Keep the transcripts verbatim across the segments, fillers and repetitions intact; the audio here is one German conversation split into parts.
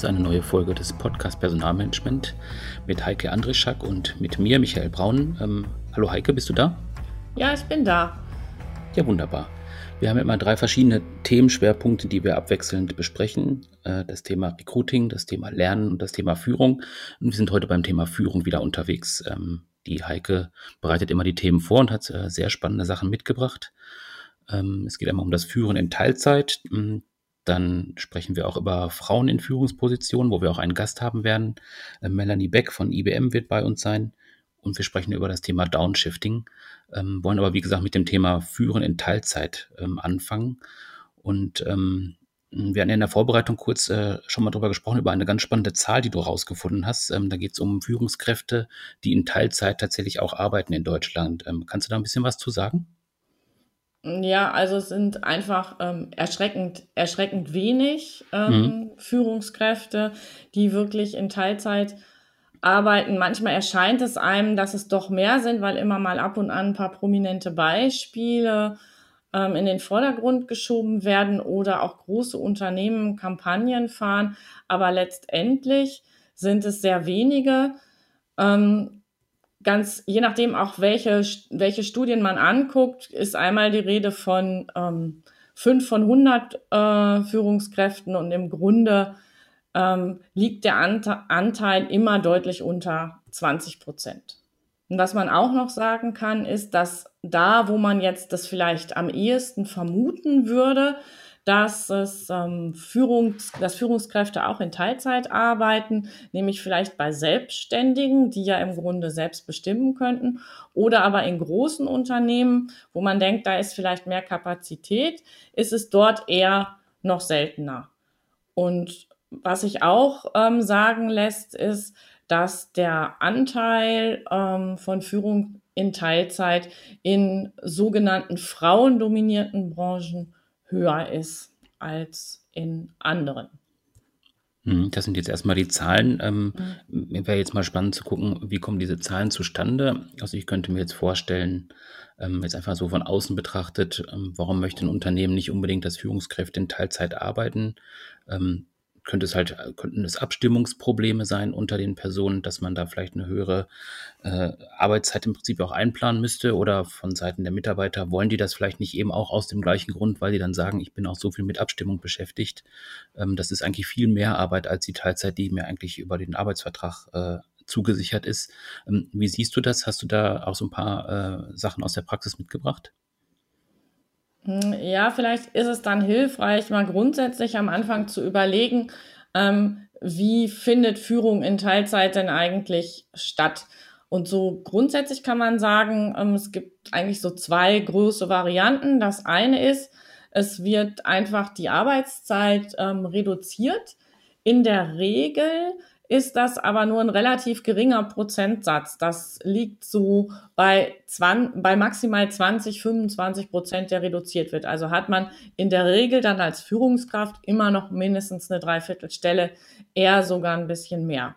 eine neue Folge des Podcast Personalmanagement mit Heike Andrischak und mit mir, Michael Braun. Ähm, hallo Heike, bist du da? Ja, ich bin da. Ja, wunderbar. Wir haben immer drei verschiedene Themenschwerpunkte, die wir abwechselnd besprechen. Äh, das Thema Recruiting, das Thema Lernen und das Thema Führung. Und wir sind heute beim Thema Führung wieder unterwegs. Ähm, die Heike bereitet immer die Themen vor und hat äh, sehr spannende Sachen mitgebracht. Ähm, es geht einmal um das Führen in Teilzeit. Dann sprechen wir auch über Frauen in Führungspositionen, wo wir auch einen Gast haben werden. Äh, Melanie Beck von I B M wird bei uns sein. Und wir sprechen über das Thema Downshifting, ähm, wollen aber, wie gesagt, mit dem Thema Führen in Teilzeit ähm, anfangen. Und ähm, wir hatten in der Vorbereitung kurz äh, schon mal drüber gesprochen, über eine ganz spannende Zahl, die du rausgefunden hast. Ähm, da geht es um Führungskräfte, die in Teilzeit tatsächlich auch arbeiten in Deutschland. Ähm, kannst du da ein bisschen was zu sagen? Ja, also es sind einfach ähm, erschreckend, erschreckend wenig Mhm. ähm, Führungskräfte, die wirklich in Teilzeit arbeiten. Manchmal erscheint es einem, dass es doch mehr sind, weil immer mal ab und an ein paar prominente Beispiele ähm, in den Vordergrund geschoben werden oder auch große Unternehmen Kampagnen fahren. Aber letztendlich sind es sehr wenige. Ähm, Ganz, je nachdem auch, welche, welche Studien man anguckt, ist einmal die Rede von ähm, fünf von hundert äh, Führungskräften und im Grunde ähm, liegt der Ante- Anteil immer deutlich unter zwanzig Prozent. Und was man auch noch sagen kann, ist, dass da, wo man jetzt das vielleicht am ehesten vermuten würde, dass es ähm, Führungs, dass Führungskräfte auch in Teilzeit arbeiten, nämlich vielleicht bei Selbstständigen, die ja im Grunde selbst bestimmen könnten, oder aber in großen Unternehmen, wo man denkt, da ist vielleicht mehr Kapazität, ist es dort eher noch seltener. Und was sich auch ähm, sagen lässt, ist, dass der Anteil ähm, von Führung in Teilzeit in sogenannten frauendominierten Branchen höher ist als in anderen. Mhm, Das sind jetzt erstmal die Zahlen. Ähm, Mhm. mir wäre jetzt mal spannend zu gucken, wie kommen diese Zahlen zustande? Also ich könnte mir jetzt vorstellen, ähm, jetzt einfach so von außen betrachtet, ähm, warum möchte ein Unternehmen nicht unbedingt, dass Führungskräfte in Teilzeit arbeiten? Ähm, könnte es halt, könnten es Abstimmungsprobleme sein unter den Personen, dass man da vielleicht eine höhere äh, Arbeitszeit im Prinzip auch einplanen müsste, oder von Seiten der Mitarbeiter wollen die das vielleicht nicht eben auch aus dem gleichen Grund, weil die dann sagen, ich bin auch so viel mit Abstimmung beschäftigt. Ähm, das ist eigentlich viel mehr Arbeit als die Teilzeit, die mir eigentlich über den Arbeitsvertrag äh, zugesichert ist. Ähm, wie siehst du das? Hast du da auch so ein paar äh, Sachen aus der Praxis mitgebracht? Ja, vielleicht ist es dann hilfreich, mal grundsätzlich am Anfang zu überlegen, ähm, wie findet Führung in Teilzeit denn eigentlich statt? Und so grundsätzlich kann man sagen, ähm, es gibt eigentlich so zwei große Varianten. Das eine ist, es wird einfach die Arbeitszeit ähm, reduziert. In der Regel ist das aber nur ein relativ geringer Prozentsatz. Das liegt so bei, zwanzig, bei maximal zwanzig, fünfundzwanzig Prozent, der reduziert wird. Also hat man in der Regel dann als Führungskraft immer noch mindestens eine Dreiviertelstelle, eher sogar ein bisschen mehr.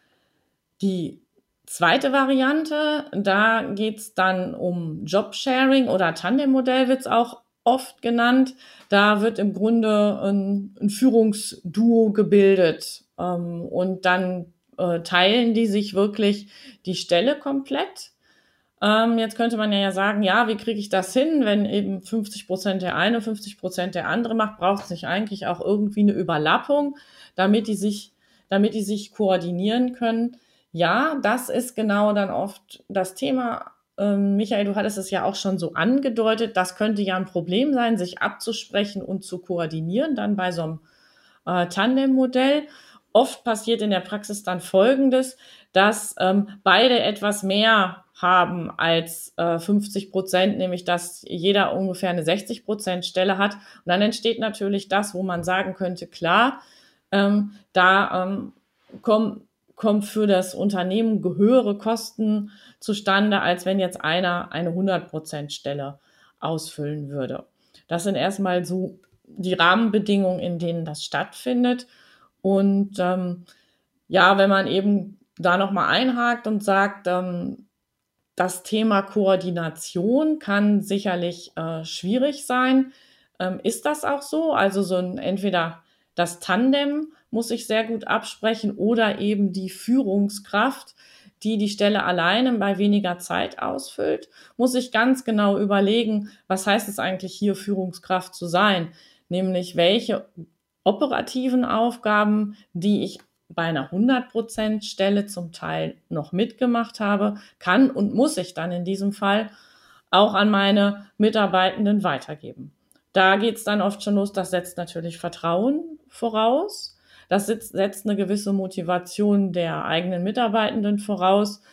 Die zweite Variante, da geht's dann um Jobsharing oder Tandemmodell wird's auch oft genannt. Da wird im Grunde ein, ein Führungsduo gebildet ähm, und dann äh, teilen die sich wirklich die Stelle komplett. Ähm, jetzt könnte man ja sagen, ja, wie kriege ich das hin, wenn eben fünfzig Prozent der eine, fünfzig Prozent der andere macht, braucht es nicht eigentlich auch irgendwie eine Überlappung, damit die sich, damit die sich koordinieren können. Ja, das ist genau dann oft das Thema. Ähm, Michael, du hattest es ja auch schon so angedeutet, das könnte ja ein Problem sein, sich abzusprechen und zu koordinieren, dann bei so einem äh, Tandem-Modell. Oft passiert in der Praxis dann Folgendes, dass ähm, beide etwas mehr haben als äh, fünfzig Prozent, nämlich dass jeder ungefähr eine sechzig Prozent Stelle hat. Und dann entsteht natürlich das, wo man sagen könnte, klar, ähm, da ähm, kommen kommen für das Unternehmen höhere Kosten zustande, als wenn jetzt einer eine hundert Prozent Stelle ausfüllen würde. Das sind erstmal so die Rahmenbedingungen, in denen das stattfindet. Und ähm, ja, wenn man eben da nochmal einhakt und sagt, ähm, das Thema Koordination kann sicherlich äh, schwierig sein. Ähm, ist das auch so? Also so ein entweder das Tandem muss sich sehr gut absprechen oder eben die Führungskraft, die die Stelle alleine bei weniger Zeit ausfüllt, muss sich ganz genau überlegen, was heißt es eigentlich hier, Führungskraft zu sein? Nämlich welche operativen Aufgaben, die ich bei einer hundert Prozent Stelle zum Teil noch mitgemacht habe, kann und muss ich dann in diesem Fall auch an meine Mitarbeitenden weitergeben. Da geht es dann oft schon los, das setzt natürlich Vertrauen voraus. Das setzt eine gewisse Motivation der eigenen Mitarbeitenden voraus,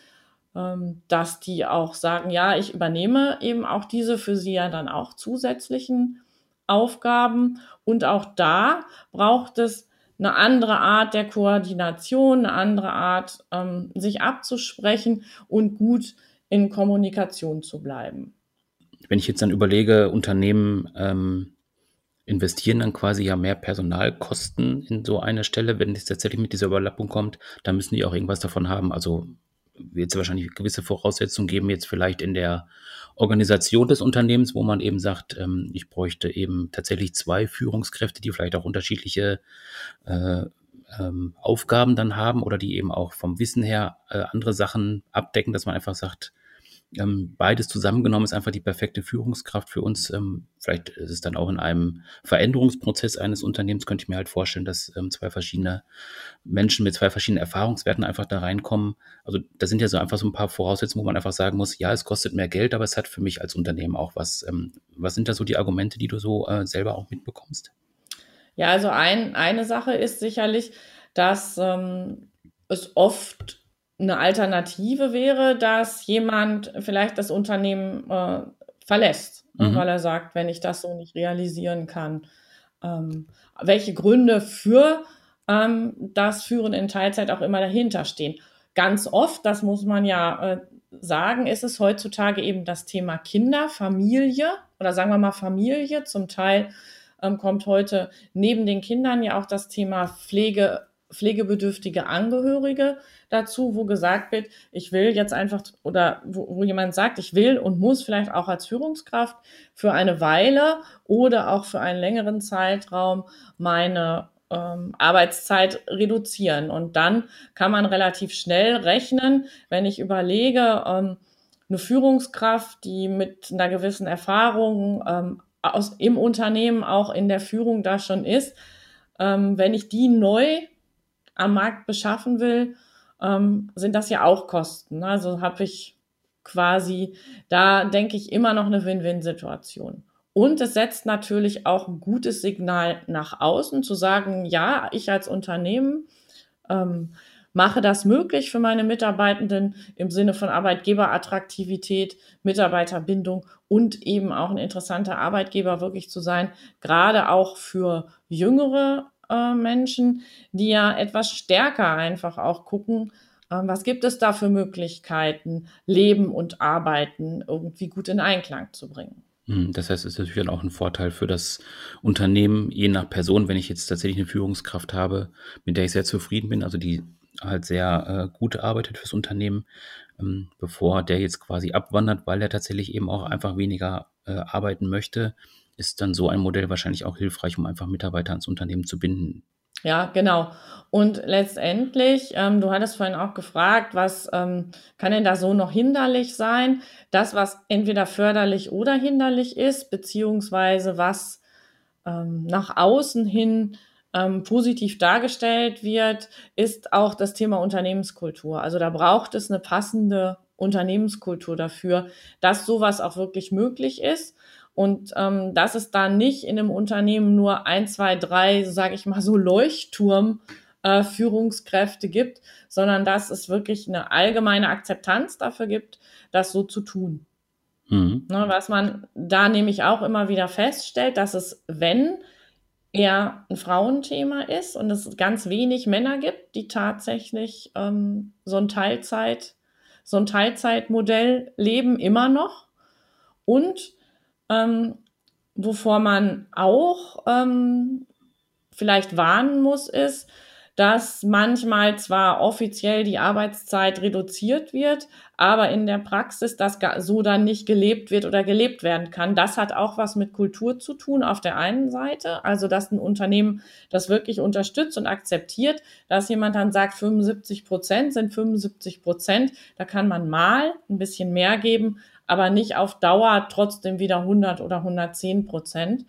dass die auch sagen, ja, ich übernehme eben auch diese für sie ja dann auch zusätzlichen Aufgaben. Und auch da braucht es eine andere Art der Koordination, eine andere Art, ähm, sich abzusprechen und gut in Kommunikation zu bleiben. Wenn ich jetzt dann überlege, Unternehmen ähm, investieren dann quasi ja mehr Personalkosten in so eine Stelle, wenn es tatsächlich mit dieser Überlappung kommt, dann müssen die auch irgendwas davon haben. Also wird es wahrscheinlich gewisse Voraussetzungen geben, jetzt vielleicht in der Organisation des Unternehmens, wo man eben sagt, ähm, ich bräuchte eben tatsächlich zwei Führungskräfte, die vielleicht auch unterschiedliche äh, ähm, Aufgaben dann haben oder die eben auch vom Wissen her äh, andere Sachen abdecken, dass man einfach sagt, ähm, beides zusammengenommen ist einfach die perfekte Führungskraft für uns. Ähm, vielleicht ist es dann auch in einem Veränderungsprozess eines Unternehmens, könnte ich mir halt vorstellen, dass ähm, zwei verschiedene Menschen mit zwei verschiedenen Erfahrungswerten einfach da reinkommen. Also da sind ja so einfach so ein paar Voraussetzungen, wo man einfach sagen muss, ja, es kostet mehr Geld, aber es hat für mich als Unternehmen auch was. Ähm, was sind da so die Argumente, die du so äh, selber auch mitbekommst? Ja, also ein, eine Sache ist sicherlich, dass ähm, es oft eine Alternative wäre, dass jemand vielleicht das Unternehmen äh, verlässt, mhm. weil er sagt, wenn ich das so nicht realisieren kann, ähm, welche Gründe für ähm, das Führen in Teilzeit auch immer dahinter stehen. Ganz oft, das muss man ja äh, sagen, ist es heutzutage eben das Thema Kinder, Familie oder sagen wir mal Familie. Zum Teil ähm, kommt heute neben den Kindern ja auch das Thema Pflege, pflegebedürftige Angehörige dazu, wo gesagt wird, ich will jetzt einfach, oder wo, wo jemand sagt, ich will und muss vielleicht auch als Führungskraft für eine Weile oder auch für einen längeren Zeitraum meine ähm, Arbeitszeit reduzieren. Und dann kann man relativ schnell rechnen, wenn ich überlege, ähm, eine Führungskraft, die mit einer gewissen Erfahrung ähm, aus, im Unternehmen auch in der Führung da schon ist, ähm, wenn ich die neu am Markt beschaffen will, ähm, sind das ja auch Kosten. Also habe ich quasi, da denke ich, immer noch eine Win-Win-Situation. Und es setzt natürlich auch ein gutes Signal nach außen, zu sagen, ja, ich als Unternehmen ähm, mache das möglich für meine Mitarbeitenden im Sinne von Arbeitgeberattraktivität, Mitarbeiterbindung und eben auch ein interessanter Arbeitgeber wirklich zu sein, gerade auch für jüngere äh, Menschen, die ja etwas stärker einfach auch gucken, äh, was gibt es da für Möglichkeiten, Leben und Arbeiten irgendwie gut in Einklang zu bringen. Das heißt, es ist natürlich auch ein Vorteil für das Unternehmen, je nach Person, wenn ich jetzt tatsächlich eine Führungskraft habe, mit der ich sehr zufrieden bin, also die halt sehr äh, gut arbeitet fürs Unternehmen, ähm, bevor der jetzt quasi abwandert, weil er tatsächlich eben auch einfach weniger äh, arbeiten möchte, ist dann so ein Modell wahrscheinlich auch hilfreich, um einfach Mitarbeiter ans Unternehmen zu binden. Ja, genau. Und letztendlich, ähm, du hattest vorhin auch gefragt, was ähm, kann denn da so noch hinderlich sein? Das, was entweder förderlich oder hinderlich ist, beziehungsweise was ähm, nach außen hin ähm, positiv dargestellt wird, ist auch das Thema Unternehmenskultur. Also da braucht es eine passende Unternehmenskultur dafür, dass sowas auch wirklich möglich ist. Und ähm, dass es da nicht in einem Unternehmen nur ein, zwei, drei, so sage ich mal, so Leuchtturm-Führungskräfte äh, gibt, sondern dass es wirklich eine allgemeine Akzeptanz dafür gibt, das so zu tun. Mhm. Ne, was man da nämlich auch immer wieder feststellt, dass es, wenn eher ein Frauenthema ist und es ganz wenig Männer gibt, die tatsächlich ähm, so ein Teilzeit, so ein Teilzeitmodell leben, immer noch. Und Ähm, wovor man auch ähm, vielleicht warnen muss, ist, dass manchmal zwar offiziell die Arbeitszeit reduziert wird, aber in der Praxis das so dann nicht gelebt wird oder gelebt werden kann. Das hat auch was mit Kultur zu tun auf der einen Seite, also dass ein Unternehmen das wirklich unterstützt und akzeptiert, dass jemand dann sagt, fünfundsiebzig Prozent sind fünfundsiebzig Prozent, da kann man mal ein bisschen mehr geben, aber nicht auf Dauer trotzdem wieder hundert oder hundertzehn Prozent.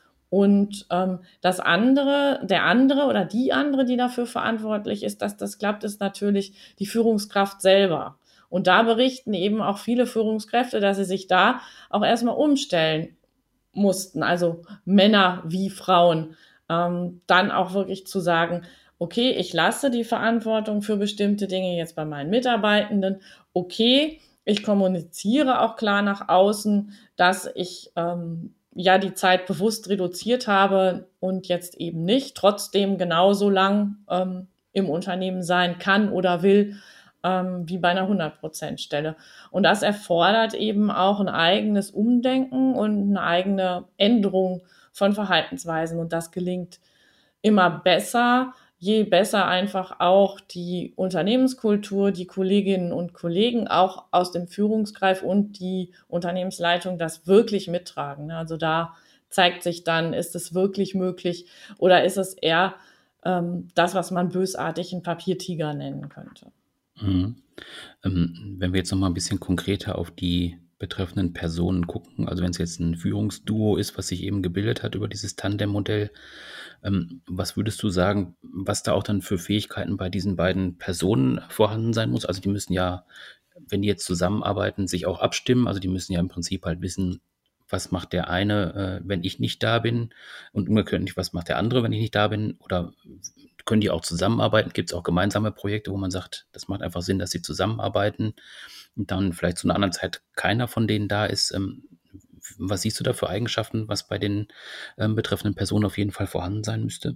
Und ähm, das andere, der andere oder die andere, die dafür verantwortlich ist, dass das klappt, ist natürlich die Führungskraft selber. Und da berichten eben auch viele Führungskräfte, dass sie sich da auch erstmal umstellen mussten, also Männer wie Frauen, ähm, dann auch wirklich zu sagen, okay, ich lasse die Verantwortung für bestimmte Dinge jetzt bei meinen Mitarbeitenden, okay, ich kommuniziere auch klar nach außen, dass ich ähm, ja die Zeit bewusst reduziert habe und jetzt eben nicht trotzdem genauso lang ähm, im Unternehmen sein kann oder will, ähm, wie bei einer hundert Prozent Stelle. Und das erfordert eben auch ein eigenes Umdenken und eine eigene Änderung von Verhaltensweisen. Und das gelingt immer besser, je besser einfach auch die Unternehmenskultur, die Kolleginnen und Kollegen auch aus dem Führungskreis und die Unternehmensleitung das wirklich mittragen. Also da zeigt sich dann, ist es wirklich möglich oder ist es eher ähm, das, was man bösartig einen Papiertiger nennen könnte. Mhm. Ähm, wenn wir jetzt noch mal ein bisschen konkreter auf die betreffenden Personen gucken, also wenn es jetzt ein Führungsduo ist, was sich eben gebildet hat über dieses Tandem-Modell, ähm, was würdest du sagen, was da auch dann für Fähigkeiten bei diesen beiden Personen vorhanden sein muss? Also die müssen ja, wenn die jetzt zusammenarbeiten, sich auch abstimmen. Also die müssen ja im Prinzip halt wissen, was macht der eine, äh, wenn ich nicht da bin, und umgekehrt, was macht der andere, wenn ich nicht da bin, oder können die auch zusammenarbeiten? Gibt es auch gemeinsame Projekte, wo man sagt, das macht einfach Sinn, dass sie zusammenarbeiten und dann vielleicht zu einer anderen Zeit keiner von denen da ist? Ähm, was siehst du da für Eigenschaften, was bei den ähm, betreffenden Personen auf jeden Fall vorhanden sein müsste?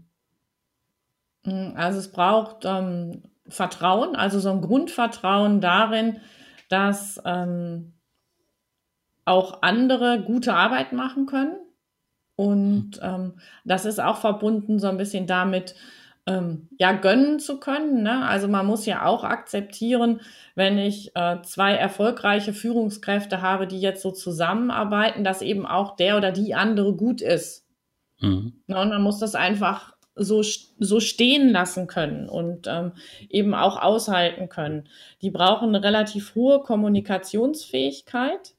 Also es braucht ähm, Vertrauen, also so ein Grundvertrauen darin, dass ähm, auch andere gute Arbeit machen können. Und ähm, das ist auch verbunden so ein bisschen damit, ähm, ja, gönnen zu können. Ne? Also man muss ja auch akzeptieren, wenn ich äh, zwei erfolgreiche Führungskräfte habe, die jetzt so zusammenarbeiten, dass eben auch der oder die andere gut ist. Mhm. Ne? Und man muss das einfach so, so stehen lassen können und ähm, eben auch aushalten können. Die brauchen eine relativ hohe Kommunikationsfähigkeit.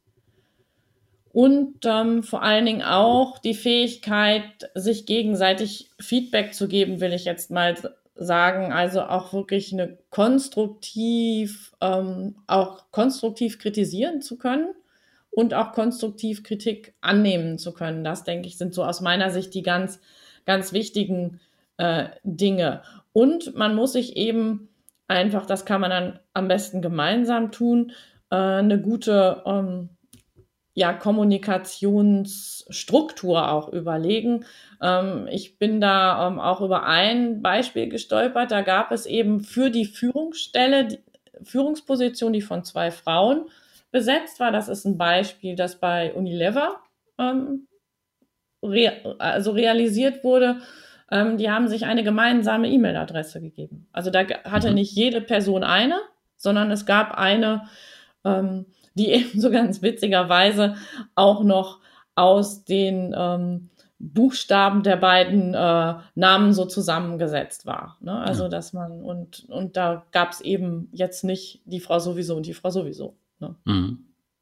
Und ähm, vor allen Dingen auch die Fähigkeit, sich gegenseitig Feedback zu geben, will ich jetzt mal sagen. Also auch wirklich eine konstruktiv, ähm, auch konstruktiv kritisieren zu können und auch konstruktiv Kritik annehmen zu können. Das, denke ich, sind so aus meiner Sicht die ganz, ganz wichtigen äh, Dinge. Und man muss sich eben einfach, das kann man dann am besten gemeinsam tun, äh, eine gute ähm, ja, Kommunikationsstruktur auch überlegen. Ähm, ich bin da ähm, auch über ein Beispiel gestolpert. Da gab es eben für die Führungsstelle, die Führungsposition, die von zwei Frauen besetzt war. Das ist ein Beispiel, das bei Unilever ähm, re also realisiert wurde. Ähm, die haben sich eine gemeinsame E-Mail-Adresse gegeben. Also da hatte Mhm. nicht jede Person eine, sondern es gab eine, ähm, die eben so ganz witzigerweise auch noch aus den ähm, Buchstaben der beiden äh, Namen so zusammengesetzt war. Ne? Also Ja. dass man, und, und da gab es eben jetzt nicht die Frau sowieso und die Frau sowieso. Ne? Mhm.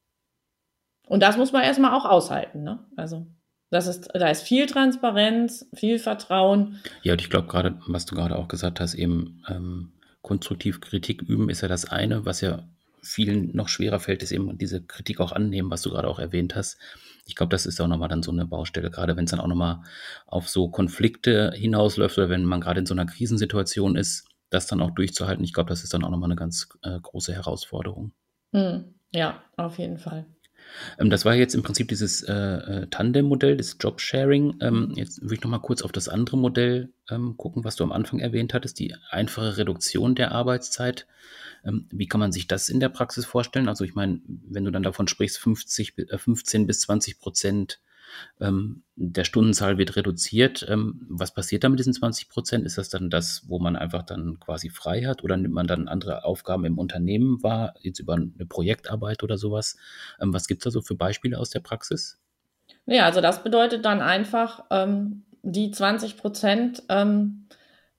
Und das muss man erstmal auch aushalten. Ne? Also das ist, da ist viel Transparenz, viel Vertrauen. Ja, und ich glaube gerade, was du gerade auch gesagt hast, eben ähm, konstruktiv Kritik üben ist ja das eine, was ja vielen noch schwerer fällt, ist eben diese Kritik auch annehmen, was du gerade auch erwähnt hast. Ich glaube, das ist auch nochmal dann so eine Baustelle, gerade wenn es dann auch nochmal auf so Konflikte hinausläuft oder wenn man gerade in so einer Krisensituation ist, das dann auch durchzuhalten. Ich glaube, das ist dann auch nochmal eine ganz äh, große Herausforderung. Hm, ja, auf jeden Fall. Ähm, das war jetzt im Prinzip dieses äh, äh, Tandem-Modell, das Jobsharing. Ähm, jetzt würde ich noch mal kurz auf das andere Modell ähm, gucken, was du am Anfang erwähnt hattest, die einfache Reduktion der Arbeitszeit. Ähm, wie kann man sich das in der Praxis vorstellen? Also ich meine, wenn du dann davon sprichst, fünfzig, äh, fünfzehn bis zwanzig Prozent ähm, der Stundenzahl wird reduziert. Ähm, was passiert da mit diesen zwanzig Prozent? Ist das dann das, wo man einfach dann quasi frei hat, oder nimmt man dann andere Aufgaben im Unternehmen wahr, jetzt über eine Projektarbeit oder sowas? Ähm, was gibt es da so für Beispiele aus der Praxis? Ja, also das bedeutet dann einfach, ähm, die zwanzig Prozent ähm,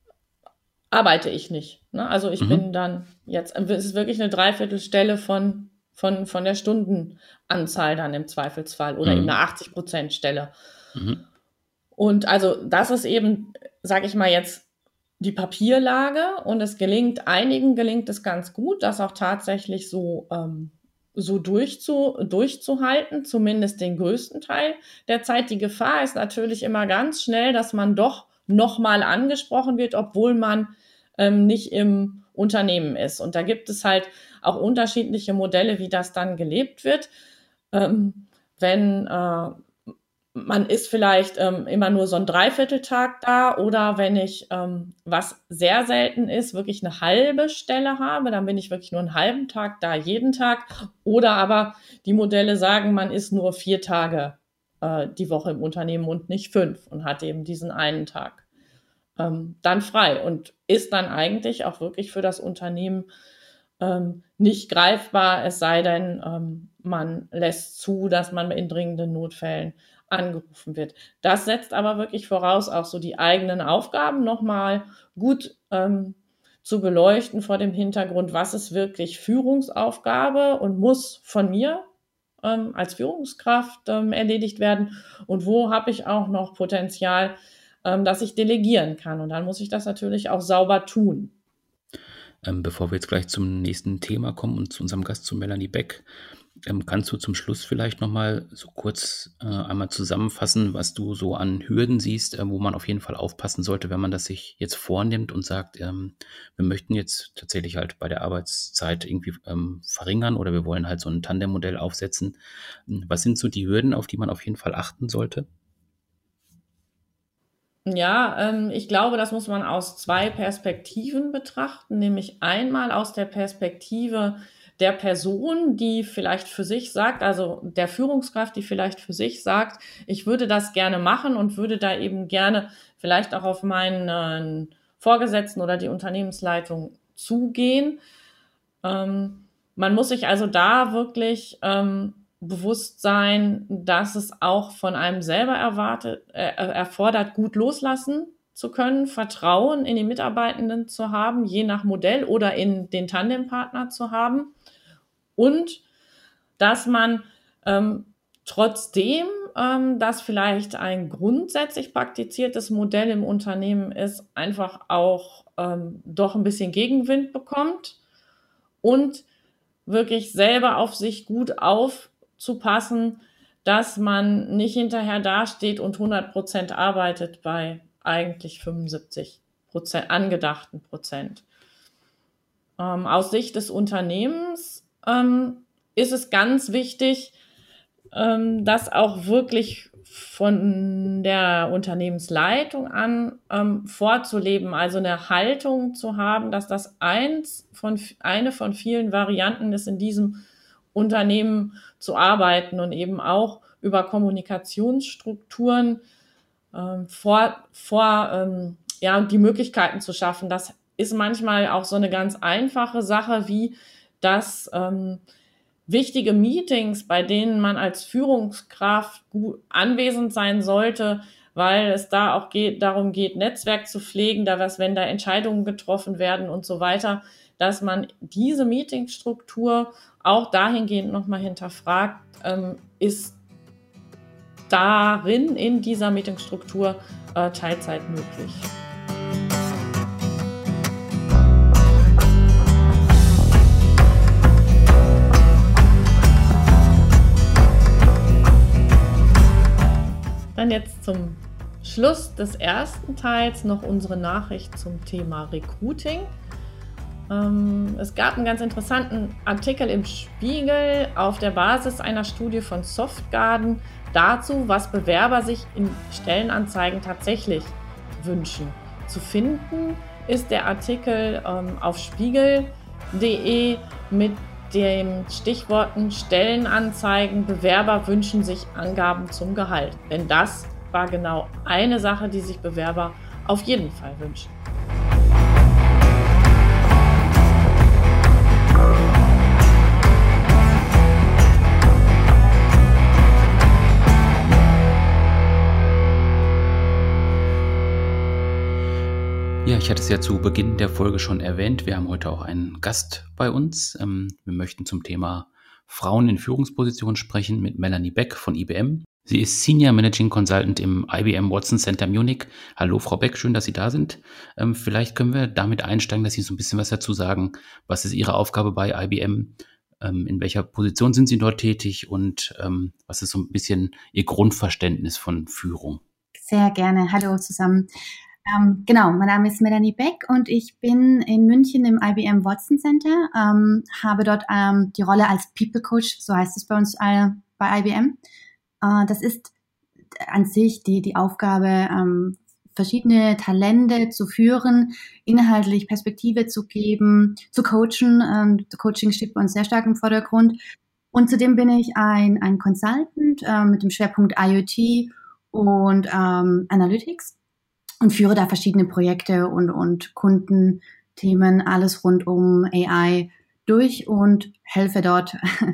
arbeite ich nicht. Ne? Also ich Mhm. bin dann jetzt, es ist wirklich eine Dreiviertelstelle von, von, von der Stundenanzahl dann im Zweifelsfall oder Mhm. eben eine achtzig Prozent Stelle. Mhm. Und also das ist eben, sage ich mal jetzt, die Papierlage, und es gelingt, einigen gelingt es ganz gut, das auch tatsächlich so, ähm, so durchzu, durchzuhalten, zumindest den größten Teil der Zeit. Die Gefahr ist natürlich immer ganz schnell, dass man doch nochmal angesprochen wird, obwohl man ähm, nicht im Unternehmen ist. Und da gibt es halt auch unterschiedliche Modelle, wie das dann gelebt wird. Ähm, wenn äh, man ist vielleicht ähm, immer nur so ein Dreivierteltag da, oder wenn ich, ähm, was sehr selten ist, wirklich eine halbe Stelle habe, dann bin ich wirklich nur einen halben Tag da, jeden Tag. Oder aber die Modelle sagen, man ist nur vier Tage äh, die Woche im Unternehmen und nicht fünf und hat eben diesen einen Tag ähm, dann frei und ist dann eigentlich auch wirklich für das Unternehmen ähm, nicht greifbar, es sei denn, ähm, man lässt zu, dass man in dringenden Notfällen angerufen wird. Das setzt aber wirklich voraus, auch so die eigenen Aufgaben nochmal gut ähm, zu beleuchten vor dem Hintergrund, was ist wirklich Führungsaufgabe und muss von mir ähm, als Führungskraft ähm, erledigt werden, und wo habe ich auch noch Potenzial, ähm, dass ich delegieren kann. Und dann muss ich das natürlich auch sauber tun. Ähm, bevor wir jetzt gleich zum nächsten Thema kommen und zu unserem Gast, zu Melanie Beck, ähm, kannst du zum Schluss vielleicht nochmal so kurz äh, einmal zusammenfassen, was du so an Hürden siehst, äh, wo man auf jeden Fall aufpassen sollte, wenn man das sich jetzt vornimmt und sagt, ähm, wir möchten jetzt tatsächlich halt bei der Arbeitszeit irgendwie ähm, verringern, oder wir wollen halt so ein Tandem-Modell aufsetzen. Was sind so die Hürden, auf die man auf jeden Fall achten sollte? Ja, ähm, ich glaube, das muss man aus zwei Perspektiven betrachten, nämlich einmal aus der Perspektive der Person, die vielleicht für sich sagt, also der Führungskraft, die vielleicht für sich sagt, ich würde das gerne machen und würde da eben gerne vielleicht auch auf meinen Vorgesetzten oder die Unternehmensleitung zugehen. Ähm, man muss sich also da wirklich ähm, bewusst sein, dass es auch von einem selber erwartet, äh, erfordert, gut loslassen zu können, Vertrauen in die Mitarbeitenden zu haben, je nach Modell, oder in den Tandempartner zu haben, und dass man ähm, trotzdem, ähm, dass vielleicht ein grundsätzlich praktiziertes Modell im Unternehmen ist, einfach auch ähm, doch ein bisschen Gegenwind bekommt, und wirklich selber auf sich gut aufzupassen, dass man nicht hinterher dasteht und hundert Prozent arbeitet bei eigentlich fünfundsiebzig Prozent angedachten Prozent. Ähm, aus Sicht des Unternehmens ähm, ist es ganz wichtig, ähm, das auch wirklich von der Unternehmensleitung an ähm, vorzuleben, also eine Haltung zu haben, dass das eins von, eine von vielen Varianten ist, in diesem Unternehmen zu arbeiten, und eben auch über Kommunikationsstrukturen ähm, vor, vor ähm, ja, die Möglichkeiten zu schaffen. Das ist manchmal auch so eine ganz einfache Sache, wie dass ähm, wichtige Meetings, bei denen man als Führungskraft gut anwesend sein sollte, weil es da auch geht, darum geht, Netzwerk zu pflegen, da was, wenn da Entscheidungen getroffen werden und so weiter, dass man diese Meetingstruktur auch dahingehend nochmal hinterfragt, ähm, ist darin, in dieser Meetingstruktur, äh, Teilzeit möglich. Dann jetzt zum Schluss des ersten Teils noch unsere Nachricht zum Thema Recruiting. Ähm, es gab einen ganz interessanten Artikel im Spiegel auf der Basis einer Studie von Softgarden dazu, was Bewerber sich in Stellenanzeigen tatsächlich wünschen. Zu finden ist der Artikel ähm, auf spiegel punkt de mit den Stichworten Stellenanzeigen, Bewerber wünschen sich Angaben zum Gehalt. Denn das war genau eine Sache, die sich Bewerber auf jeden Fall wünschen. Ja, ich hatte es ja zu Beginn der Folge schon erwähnt. Wir haben heute auch einen Gast bei uns. Wir möchten zum Thema Frauen in Führungspositionen sprechen mit Melanie Beck von I B M. Sie ist Senior Managing Consultant im I B M Watson Center Munich. Hallo Frau Beck, schön, dass Sie da sind. Vielleicht können wir damit einsteigen, dass Sie so ein bisschen was dazu sagen. Was ist Ihre Aufgabe bei I B M? In welcher Position sind Sie dort tätig? Und was ist so ein bisschen Ihr Grundverständnis von Führung? Sehr gerne. Hallo zusammen. Ähm, genau, mein Name ist Melanie Beck und ich bin in München im I B M Watson Center, ähm, habe dort ähm, die Rolle als People Coach, so heißt es bei uns äh, bei I B M. Äh, das ist an sich die, die Aufgabe, ähm, verschiedene Talente zu führen, inhaltlich Perspektive zu geben, zu coachen. Ähm, Coaching steht bei uns sehr stark im Vordergrund. Und zudem bin ich ein, ein Consultant äh, mit dem Schwerpunkt I O T und ähm, Analytics. Und führe da verschiedene Projekte und, und Kundenthemen, alles rund um A I durch und helfe dort,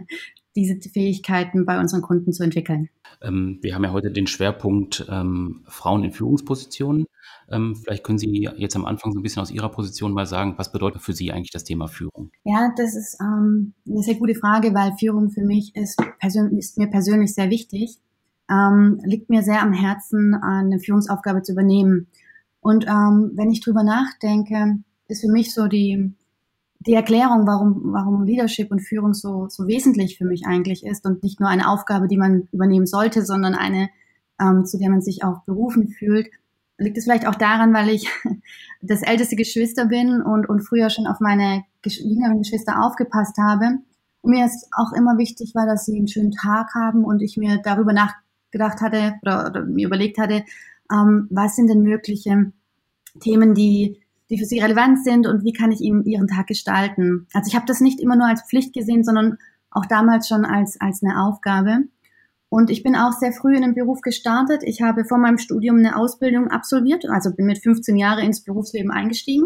diese Fähigkeiten bei unseren Kunden zu entwickeln. Ähm, wir haben ja heute den Schwerpunkt ähm, Frauen in Führungspositionen. Ähm, vielleicht können Sie jetzt am Anfang so ein bisschen aus Ihrer Position mal sagen, was bedeutet für Sie eigentlich das Thema Führung? Ja, das ist ähm, eine sehr gute Frage, weil Führung für mich ist, persön- ist mir persönlich sehr wichtig. Ähm, liegt mir sehr am Herzen, eine Führungsaufgabe zu übernehmen. Und ähm, wenn ich drüber nachdenke, ist für mich so die die Erklärung, warum warum Leadership und Führung so so wesentlich für mich eigentlich ist und nicht nur eine Aufgabe, die man übernehmen sollte, sondern eine, ähm, zu der man sich auch berufen fühlt, liegt es vielleicht auch daran, weil ich das älteste Geschwister bin und und früher schon auf meine jüngeren Geschwister aufgepasst habe. Und mir ist auch immer wichtig war, dass sie einen schönen Tag haben und ich mir darüber nach gedacht hatte oder, oder mir überlegt hatte, ähm, was sind denn mögliche Themen, die die für sie relevant sind und wie kann ich ihnen ihren Tag gestalten. Also ich habe das nicht immer nur als Pflicht gesehen, sondern auch damals schon als als eine Aufgabe. Und ich bin auch sehr früh in den Beruf gestartet. Ich habe vor meinem Studium eine Ausbildung absolviert, also bin mit fünfzehn Jahren ins Berufsleben eingestiegen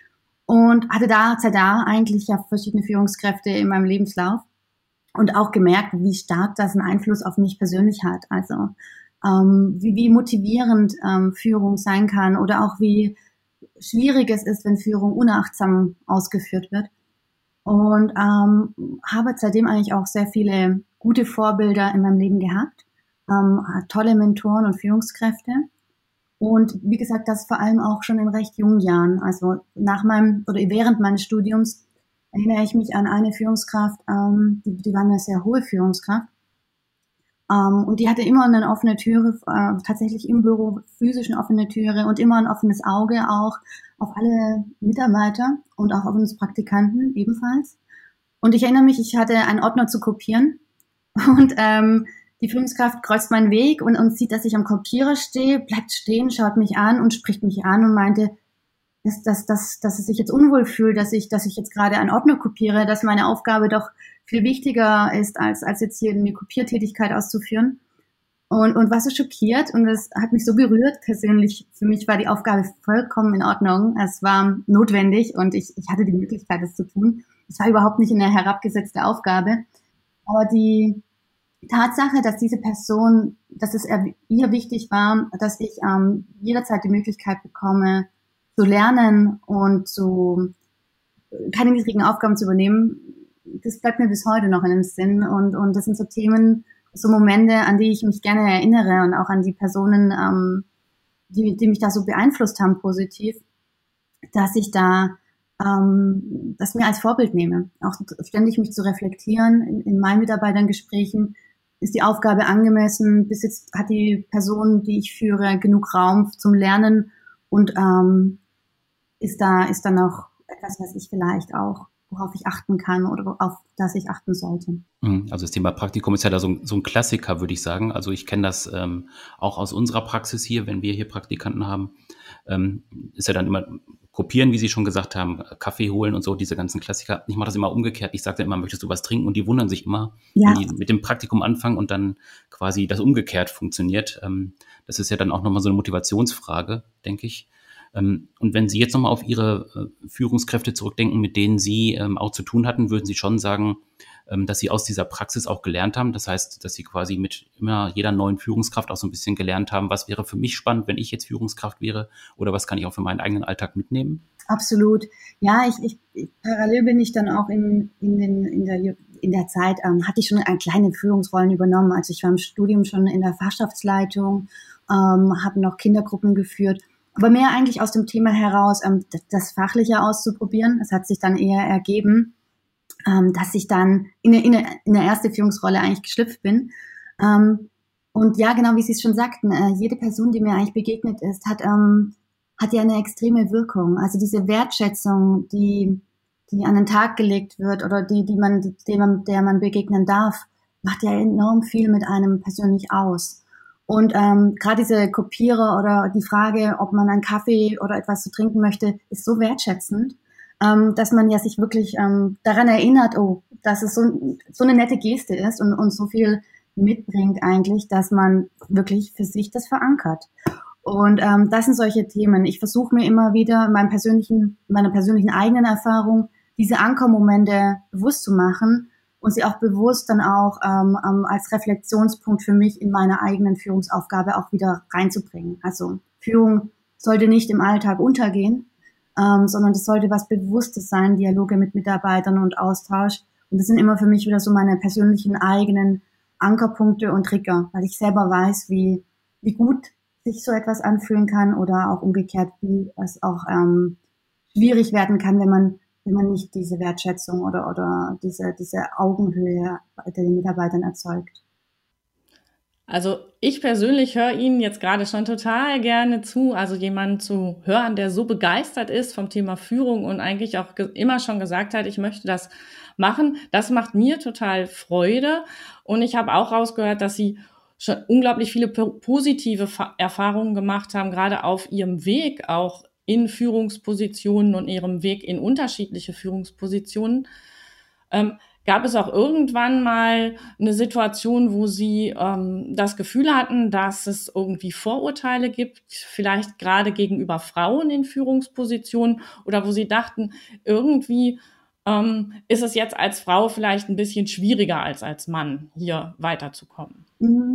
und hatte da, seit da eigentlich ja verschiedene Führungskräfte in meinem Lebenslauf. Und auch gemerkt, wie stark das einen Einfluss auf mich persönlich hat. Also ähm, wie, wie motivierend ähm, Führung sein kann oder auch wie schwierig es ist, wenn Führung unachtsam ausgeführt wird. Und ähm, habe seitdem eigentlich auch sehr viele gute Vorbilder in meinem Leben gehabt, ähm, tolle Mentoren und Führungskräfte. Und wie gesagt, das vor allem auch schon in recht jungen Jahren. Also nach meinem oder während meines Studiums erinnere ich mich an eine Führungskraft, ähm, die, die war eine sehr hohe Führungskraft. Ähm, und die hatte immer eine offene Türe, äh, tatsächlich im Büro physisch eine offene Türe und immer ein offenes Auge auch auf alle Mitarbeiter und auch auf uns Praktikanten ebenfalls. Und ich erinnere mich, ich hatte einen Ordner zu kopieren und ähm, die Führungskraft kreuzt meinen Weg und, und sieht, dass ich am Kopierer stehe, bleibt stehen, schaut mich an und spricht mich an und meinte, dass, dass, dass, dass es sich jetzt unwohl fühlt, dass ich, dass ich jetzt gerade einen Ordner kopiere, dass meine Aufgabe doch viel wichtiger ist, als, als jetzt hier eine Kopiertätigkeit auszuführen. Und, und war so schockiert und das hat mich so berührt persönlich. Für mich war die Aufgabe vollkommen in Ordnung. Es war notwendig und ich, ich hatte die Möglichkeit, das zu tun. Es war überhaupt nicht eine herabgesetzte Aufgabe. Aber die Tatsache, dass diese Person, dass es ihr wichtig war, dass ich ähm, jederzeit die Möglichkeit bekomme, zu lernen und zu keine niedrigen Aufgaben zu übernehmen, das bleibt mir bis heute noch in dem Sinn. Und, und das sind so Themen, so Momente, an die ich mich gerne erinnere und auch an die Personen, ähm, die, die mich da so beeinflusst haben positiv, dass ich da ähm, das mir als Vorbild nehme. Auch ständig mich zu reflektieren in, in meinen Mitarbeitergesprächen. Ist die Aufgabe angemessen? Bis jetzt hat die Person, die ich führe, genug Raum zum Lernen und ähm, ist da ist da noch etwas, was ich vielleicht auch, worauf ich achten kann oder auf das ich achten sollte. Also das Thema Praktikum ist ja da so, so ein Klassiker, würde ich sagen. Also ich kenne das ähm, auch aus unserer Praxis hier, wenn wir hier Praktikanten haben. ähm, ist ja dann immer kopieren, wie Sie schon gesagt haben, Kaffee holen und so, diese ganzen Klassiker. Ich mache das immer umgekehrt. Ich sage dann immer, möchtest du was trinken? Und die wundern sich immer, ja, wenn die mit dem Praktikum anfangen und dann quasi das umgekehrt funktioniert. Ähm, das ist ja dann auch nochmal so eine Motivationsfrage, denke ich. Ähm, und wenn Sie jetzt nochmal auf Ihre äh, Führungskräfte zurückdenken, mit denen Sie ähm, auch zu tun hatten, würden Sie schon sagen, ähm, dass Sie aus dieser Praxis auch gelernt haben? Das heißt, dass Sie quasi mit immer jeder neuen Führungskraft auch so ein bisschen gelernt haben, was wäre für mich spannend, wenn ich jetzt Führungskraft wäre, oder was kann ich auch für meinen eigenen Alltag mitnehmen? Absolut. Ja, ich, ich, ich parallel bin ich dann auch in, in, den, in, der, in der Zeit, ähm, hatte ich schon eine kleine Führungsrollen übernommen. Also ich war im Studium schon in der Fachschaftsleitung, ähm, habe noch Kindergruppen geführt, aber mehr eigentlich aus dem Thema heraus, ähm, das, das Fachliche auszuprobieren. Es hat sich dann eher ergeben, ähm, dass ich dann in eine, in, eine, in eine erste Führungsrolle eigentlich geschlüpft bin. Ähm, und ja, genau wie Sie es schon sagten, äh, jede Person, die mir eigentlich begegnet ist, hat, ähm, hat ja eine extreme Wirkung. Also diese Wertschätzung, die, die an den Tag gelegt wird oder die, die man, die man, der man begegnen darf, macht ja enorm viel mit einem persönlich aus. Und ähm, gerade diese Kopierer oder die Frage, ob man einen Kaffee oder etwas zu trinken möchte, ist so wertschätzend, ähm, dass man ja sich wirklich ähm, daran erinnert, oh, dass es so, so eine nette Geste ist und, und so viel mitbringt eigentlich, dass man wirklich für sich das verankert. Und ähm, das sind solche Themen. Ich versuche mir immer wieder in meinem persönlichen, meiner persönlichen eigenen Erfahrung diese Ankermomente bewusst zu machen und sie auch bewusst dann auch ähm, als Reflexionspunkt für mich in meine eigenen Führungsaufgabe auch wieder reinzubringen. Also Führung sollte nicht im Alltag untergehen, ähm, sondern das sollte was Bewusstes sein, Dialoge mit Mitarbeitern und Austausch. Und das sind immer für mich wieder so meine persönlichen eigenen Ankerpunkte und Trigger, weil ich selber weiß, wie, wie gut sich so etwas anfühlen kann oder auch umgekehrt, wie es auch ähm, schwierig werden kann, wenn man wenn man nicht diese Wertschätzung oder oder diese diese Augenhöhe bei den Mitarbeitern erzeugt. Also ich persönlich höre Ihnen jetzt gerade schon total gerne zu, also jemanden zu hören, der so begeistert ist vom Thema Führung und eigentlich auch ge- immer schon gesagt hat, ich möchte das machen. Das macht mir total Freude und ich habe auch rausgehört, dass Sie schon unglaublich viele po- positive Fa- Erfahrungen gemacht haben, gerade auf Ihrem Weg auch in Führungspositionen und Ihrem Weg in unterschiedliche Führungspositionen. Ähm, Gab es auch irgendwann mal eine Situation, wo Sie ähm, das Gefühl hatten, dass es irgendwie Vorurteile gibt, vielleicht gerade gegenüber Frauen in Führungspositionen, oder wo Sie dachten, irgendwie ähm, ist es jetzt als Frau vielleicht ein bisschen schwieriger als als Mann, hier weiterzukommen?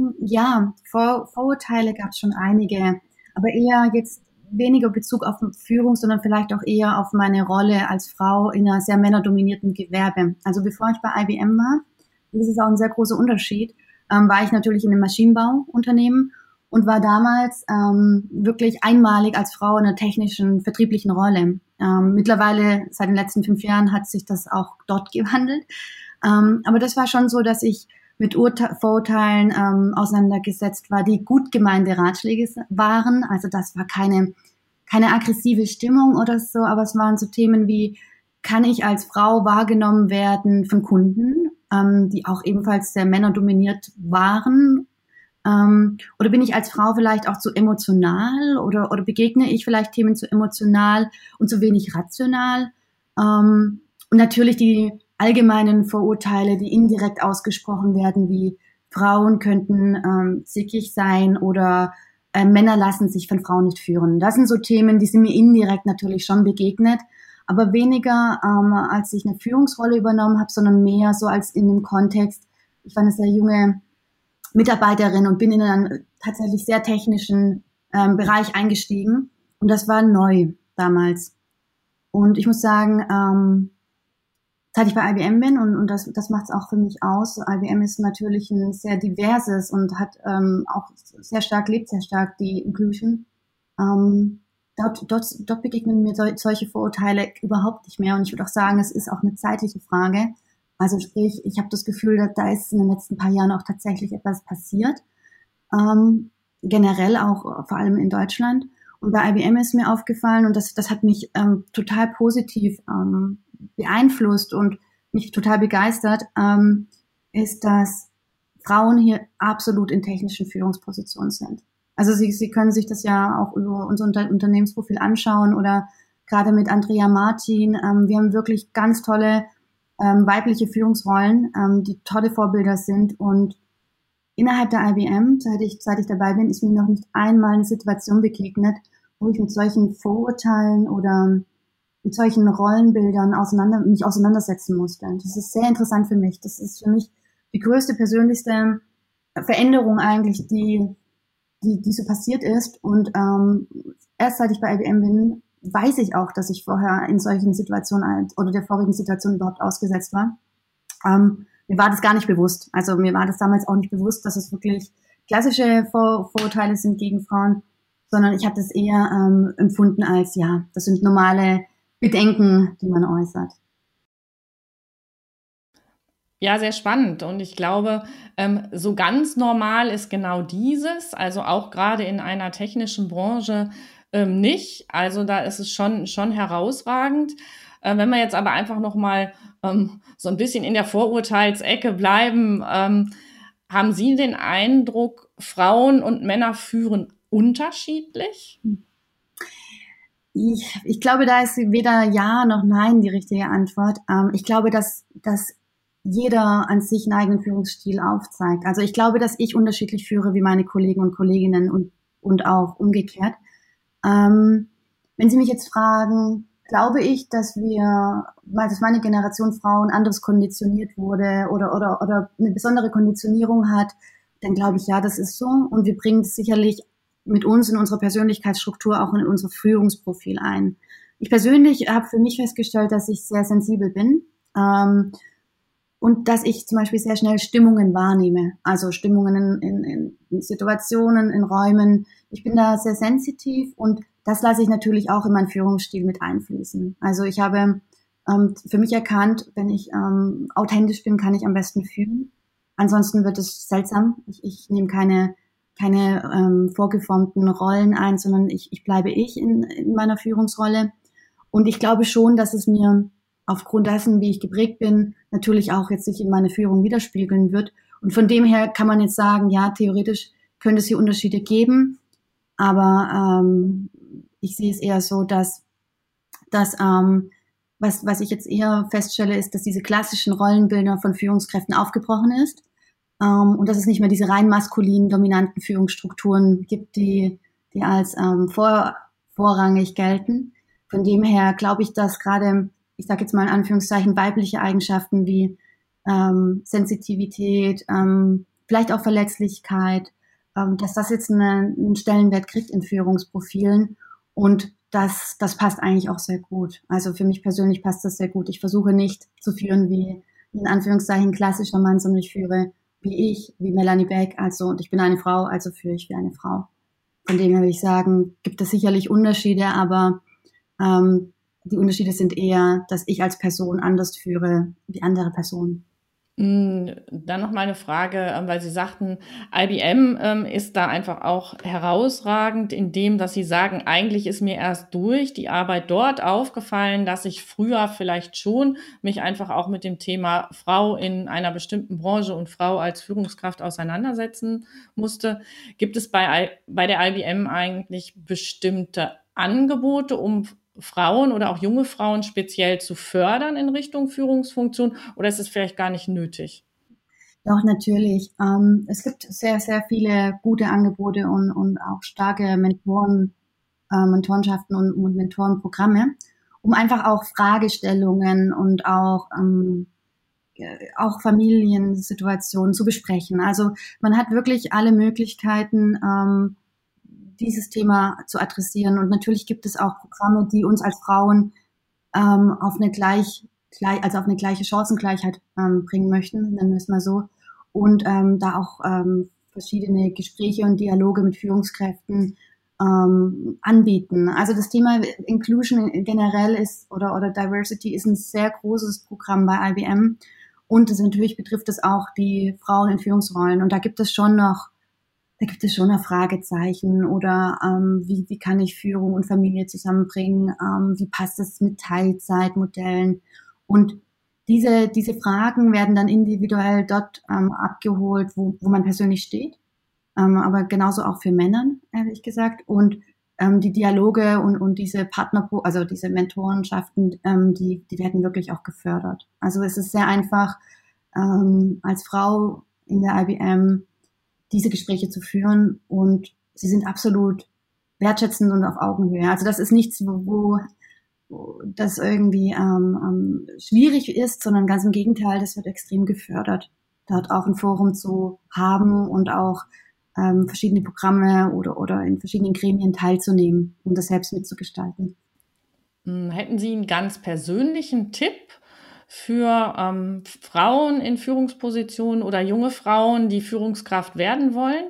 Ja, Vor Vorurteile gab es schon einige, aber eher jetzt weniger Bezug auf Führung, sondern vielleicht auch eher auf meine Rolle als Frau in einer sehr männerdominierten Gewerbe. Also bevor ich bei I B M war, das ist auch ein sehr großer Unterschied, ähm, war ich natürlich in einem Maschinenbauunternehmen und war damals ähm, wirklich einmalig als Frau in einer technischen, vertrieblichen Rolle. Ähm, mittlerweile, seit den letzten fünf Jahren, hat sich das auch dort gewandelt. Ähm, aber das war schon so, dass ich mit Urte- Vorurteilen ähm, auseinandergesetzt war, die gut gemeinte Ratschläge waren. Also das war keine, keine aggressive Stimmung oder so, aber es waren so Themen wie, kann ich als Frau wahrgenommen werden von Kunden, ähm, die auch ebenfalls sehr männerdominiert waren? Ähm, oder bin ich als Frau vielleicht auch zu emotional oder, oder begegne ich vielleicht Themen zu emotional und zu wenig rational? Ähm, und natürlich die allgemeinen Vorurteile, die indirekt ausgesprochen werden, wie Frauen könnten ähm, zickig sein oder äh, Männer lassen sich von Frauen nicht führen. Das sind so Themen, die sind mir indirekt natürlich schon begegnet, aber weniger ähm, als ich eine Führungsrolle übernommen habe, sondern mehr so als in dem Kontext, ich war eine sehr junge Mitarbeiterin und bin in einen tatsächlich sehr technischen ähm, Bereich eingestiegen und das war neu damals. Und ich muss sagen, ähm, seit ich bei I B M bin, und, und das, das macht es auch für mich aus. I B M ist natürlich ein sehr diverses und hat ähm, auch sehr stark, lebt sehr stark die Inclusion. Ähm, dort, dort, dort begegnen mir so, solche Vorurteile überhaupt nicht mehr. Und ich würde auch sagen, es ist auch eine zeitliche Frage. Also sprich, ich habe das Gefühl, dass da ist in den letzten paar Jahren auch tatsächlich etwas passiert. Ähm, generell auch vor allem in Deutschland. Und bei I B M ist mir aufgefallen, und das, das hat mich ähm, total positiv ähm, beeinflusst und mich total begeistert, ähm, ist, dass Frauen hier absolut in technischen Führungspositionen sind. Also Sie, Sie können sich das ja auch über unser Unter- Unternehmensprofil anschauen oder gerade mit Andrea Martin. Ähm, wir haben wirklich ganz tolle ähm, weibliche Führungsrollen, ähm, die tolle Vorbilder sind. Und innerhalb der I B M, seit ich, seit ich dabei bin, ist mir noch nicht einmal eine Situation begegnet, wo ich mit solchen Vorurteilen oder mit solchen Rollenbildern auseinander, mich auseinandersetzen musste. Das ist sehr interessant für mich. Das ist für mich die größte persönlichste Veränderung eigentlich, die, die, die so passiert ist. Und ähm, erst seit ich bei I B M bin, weiß ich auch, dass ich vorher in solchen Situationen oder der vorigen Situation überhaupt ausgesetzt war. Ähm, mir war das gar nicht bewusst. Also mir war das damals auch nicht bewusst, dass es wirklich klassische Vor- Vorurteile sind gegen Frauen, sondern ich hatte es eher ähm, empfunden als, ja, das sind normale Bedenken, die man äußert. Ja, sehr spannend. Und ich glaube, ähm, so ganz normal ist genau dieses, also auch gerade in einer technischen Branche ähm, nicht. Also da ist es schon, schon herausragend. Äh, wenn wir jetzt aber einfach noch mal ähm, so ein bisschen in der Vorurteilsecke bleiben, ähm, haben Sie den Eindruck, Frauen und Männer führen unterschiedlich? Ich, ich glaube, da ist weder Ja noch Nein die richtige Antwort. Ähm, ich glaube, dass, dass jeder an sich einen eigenen Führungsstil aufzeigt. Also ich glaube, dass ich unterschiedlich führe wie meine Kollegen und Kolleginnen und, und auch umgekehrt. Ähm, wenn Sie mich jetzt fragen, glaube ich, dass wir, dass meine Generation Frauen anderes konditioniert wurde oder, oder, oder eine besondere Konditionierung hat, dann glaube ich, ja, das ist so. Und wir bringen es sicherlich mit uns in unserer Persönlichkeitsstruktur auch in unser Führungsprofil ein. Ich persönlich habe für mich festgestellt, dass ich sehr sensibel bin. Ähm, und dass ich zum Beispiel sehr schnell Stimmungen wahrnehme, also Stimmungen in, in, in Situationen, in Räumen. Ich bin da sehr sensitiv und das lasse ich natürlich auch in meinen Führungsstil mit einfließen. Also ich habe ähm, für mich erkannt, wenn ich ähm, authentisch bin, kann ich am besten führen. Ansonsten wird es seltsam. Ich, ich nehme keine keine ähm, vorgeformten Rollen ein, sondern ich, ich bleibe ich in, in meiner Führungsrolle. Und ich glaube schon, dass es mir aufgrund dessen, wie ich geprägt bin, natürlich auch jetzt sich in meine Führung widerspiegeln wird. Und von dem her kann man jetzt sagen, ja, theoretisch könnte es hier Unterschiede geben, aber ähm, ich sehe es eher so, dass, dass ähm, was, was ich jetzt eher feststelle, ist, dass diese klassischen Rollenbilder von Führungskräften aufgebrochen ist ähm, und dass es nicht mehr diese rein maskulinen, dominanten Führungsstrukturen gibt, die, die als ähm, vor, vorrangig gelten. Von dem her glaube ich, dass gerade ich sage jetzt mal in Anführungszeichen, weibliche Eigenschaften wie ähm, Sensitivität, ähm, vielleicht auch Verletzlichkeit, ähm, dass das jetzt eine, einen Stellenwert kriegt in Führungsprofilen und das, das passt eigentlich auch sehr gut. Also für mich persönlich passt das sehr gut. Ich versuche nicht zu führen wie in Anführungszeichen klassischer Mann, sondern ich führe wie ich, wie Melanie Beck, also und ich bin eine Frau, also führe ich wie eine Frau. Von dem her würde ich sagen, gibt es sicherlich Unterschiede, aber ähm, die Unterschiede sind eher, dass ich als Person anders führe wie andere Personen. Dann noch mal eine Frage, weil Sie sagten, I B M ähm, ist da einfach auch herausragend in dem, dass Sie sagen, eigentlich ist mir erst durch die Arbeit dort aufgefallen, dass ich früher vielleicht schon mich einfach auch mit dem Thema Frau in einer bestimmten Branche und Frau als Führungskraft auseinandersetzen musste. Gibt es bei, bei der I B M eigentlich bestimmte Angebote, um Frauen oder auch junge Frauen speziell zu fördern in Richtung Führungsfunktion oder ist es vielleicht gar nicht nötig? Doch, natürlich. Ähm, es gibt sehr, sehr viele gute Angebote und, und auch starke Mentoren, äh, Mentorenschaften und, und Mentorenprogramme, um einfach auch Fragestellungen und auch, ähm, auch Familiensituationen zu besprechen. Also man hat wirklich alle Möglichkeiten, ähm, dieses Thema zu adressieren. Und natürlich gibt es auch Programme, die uns als Frauen ähm, auf eine gleich, gleich, also auf eine gleiche Chancengleichheit ähm, bringen möchten, nennen wir es mal so. Und ähm, da auch ähm, verschiedene Gespräche und Dialoge mit Führungskräften ähm, anbieten. Also das Thema Inclusion generell ist oder oder Diversity ist ein sehr großes Programm bei I B M und das natürlich betrifft es auch die Frauen in Führungsrollen. Und da gibt es schon noch Da gibt es schon noch Fragezeichen oder ähm, wie, wie kann ich Führung und Familie zusammenbringen? Ähm, wie passt es mit Teilzeitmodellen? Und diese, diese Fragen werden dann individuell dort ähm, abgeholt, wo, wo man persönlich steht. ähm, aber genauso auch für Männern, ehrlich gesagt. Und ähm, die Dialoge und, und diese Partner, also diese Mentorenschaften, ähm, die, die werden wirklich auch gefördert. Also es ist sehr einfach, ähm, als Frau in der I B M diese Gespräche zu führen, und sie sind absolut wertschätzend und auf Augenhöhe. Also das ist nichts, wo, wo, wo das irgendwie ähm, ähm, schwierig ist, sondern ganz im Gegenteil, das wird extrem gefördert, dort auch ein Forum zu haben und auch ähm, verschiedene Programme oder, oder in verschiedenen Gremien teilzunehmen, um das selbst mitzugestalten. Hätten Sie einen ganz persönlichen Tipp für ähm, Frauen in Führungspositionen oder junge Frauen, die Führungskraft werden wollen?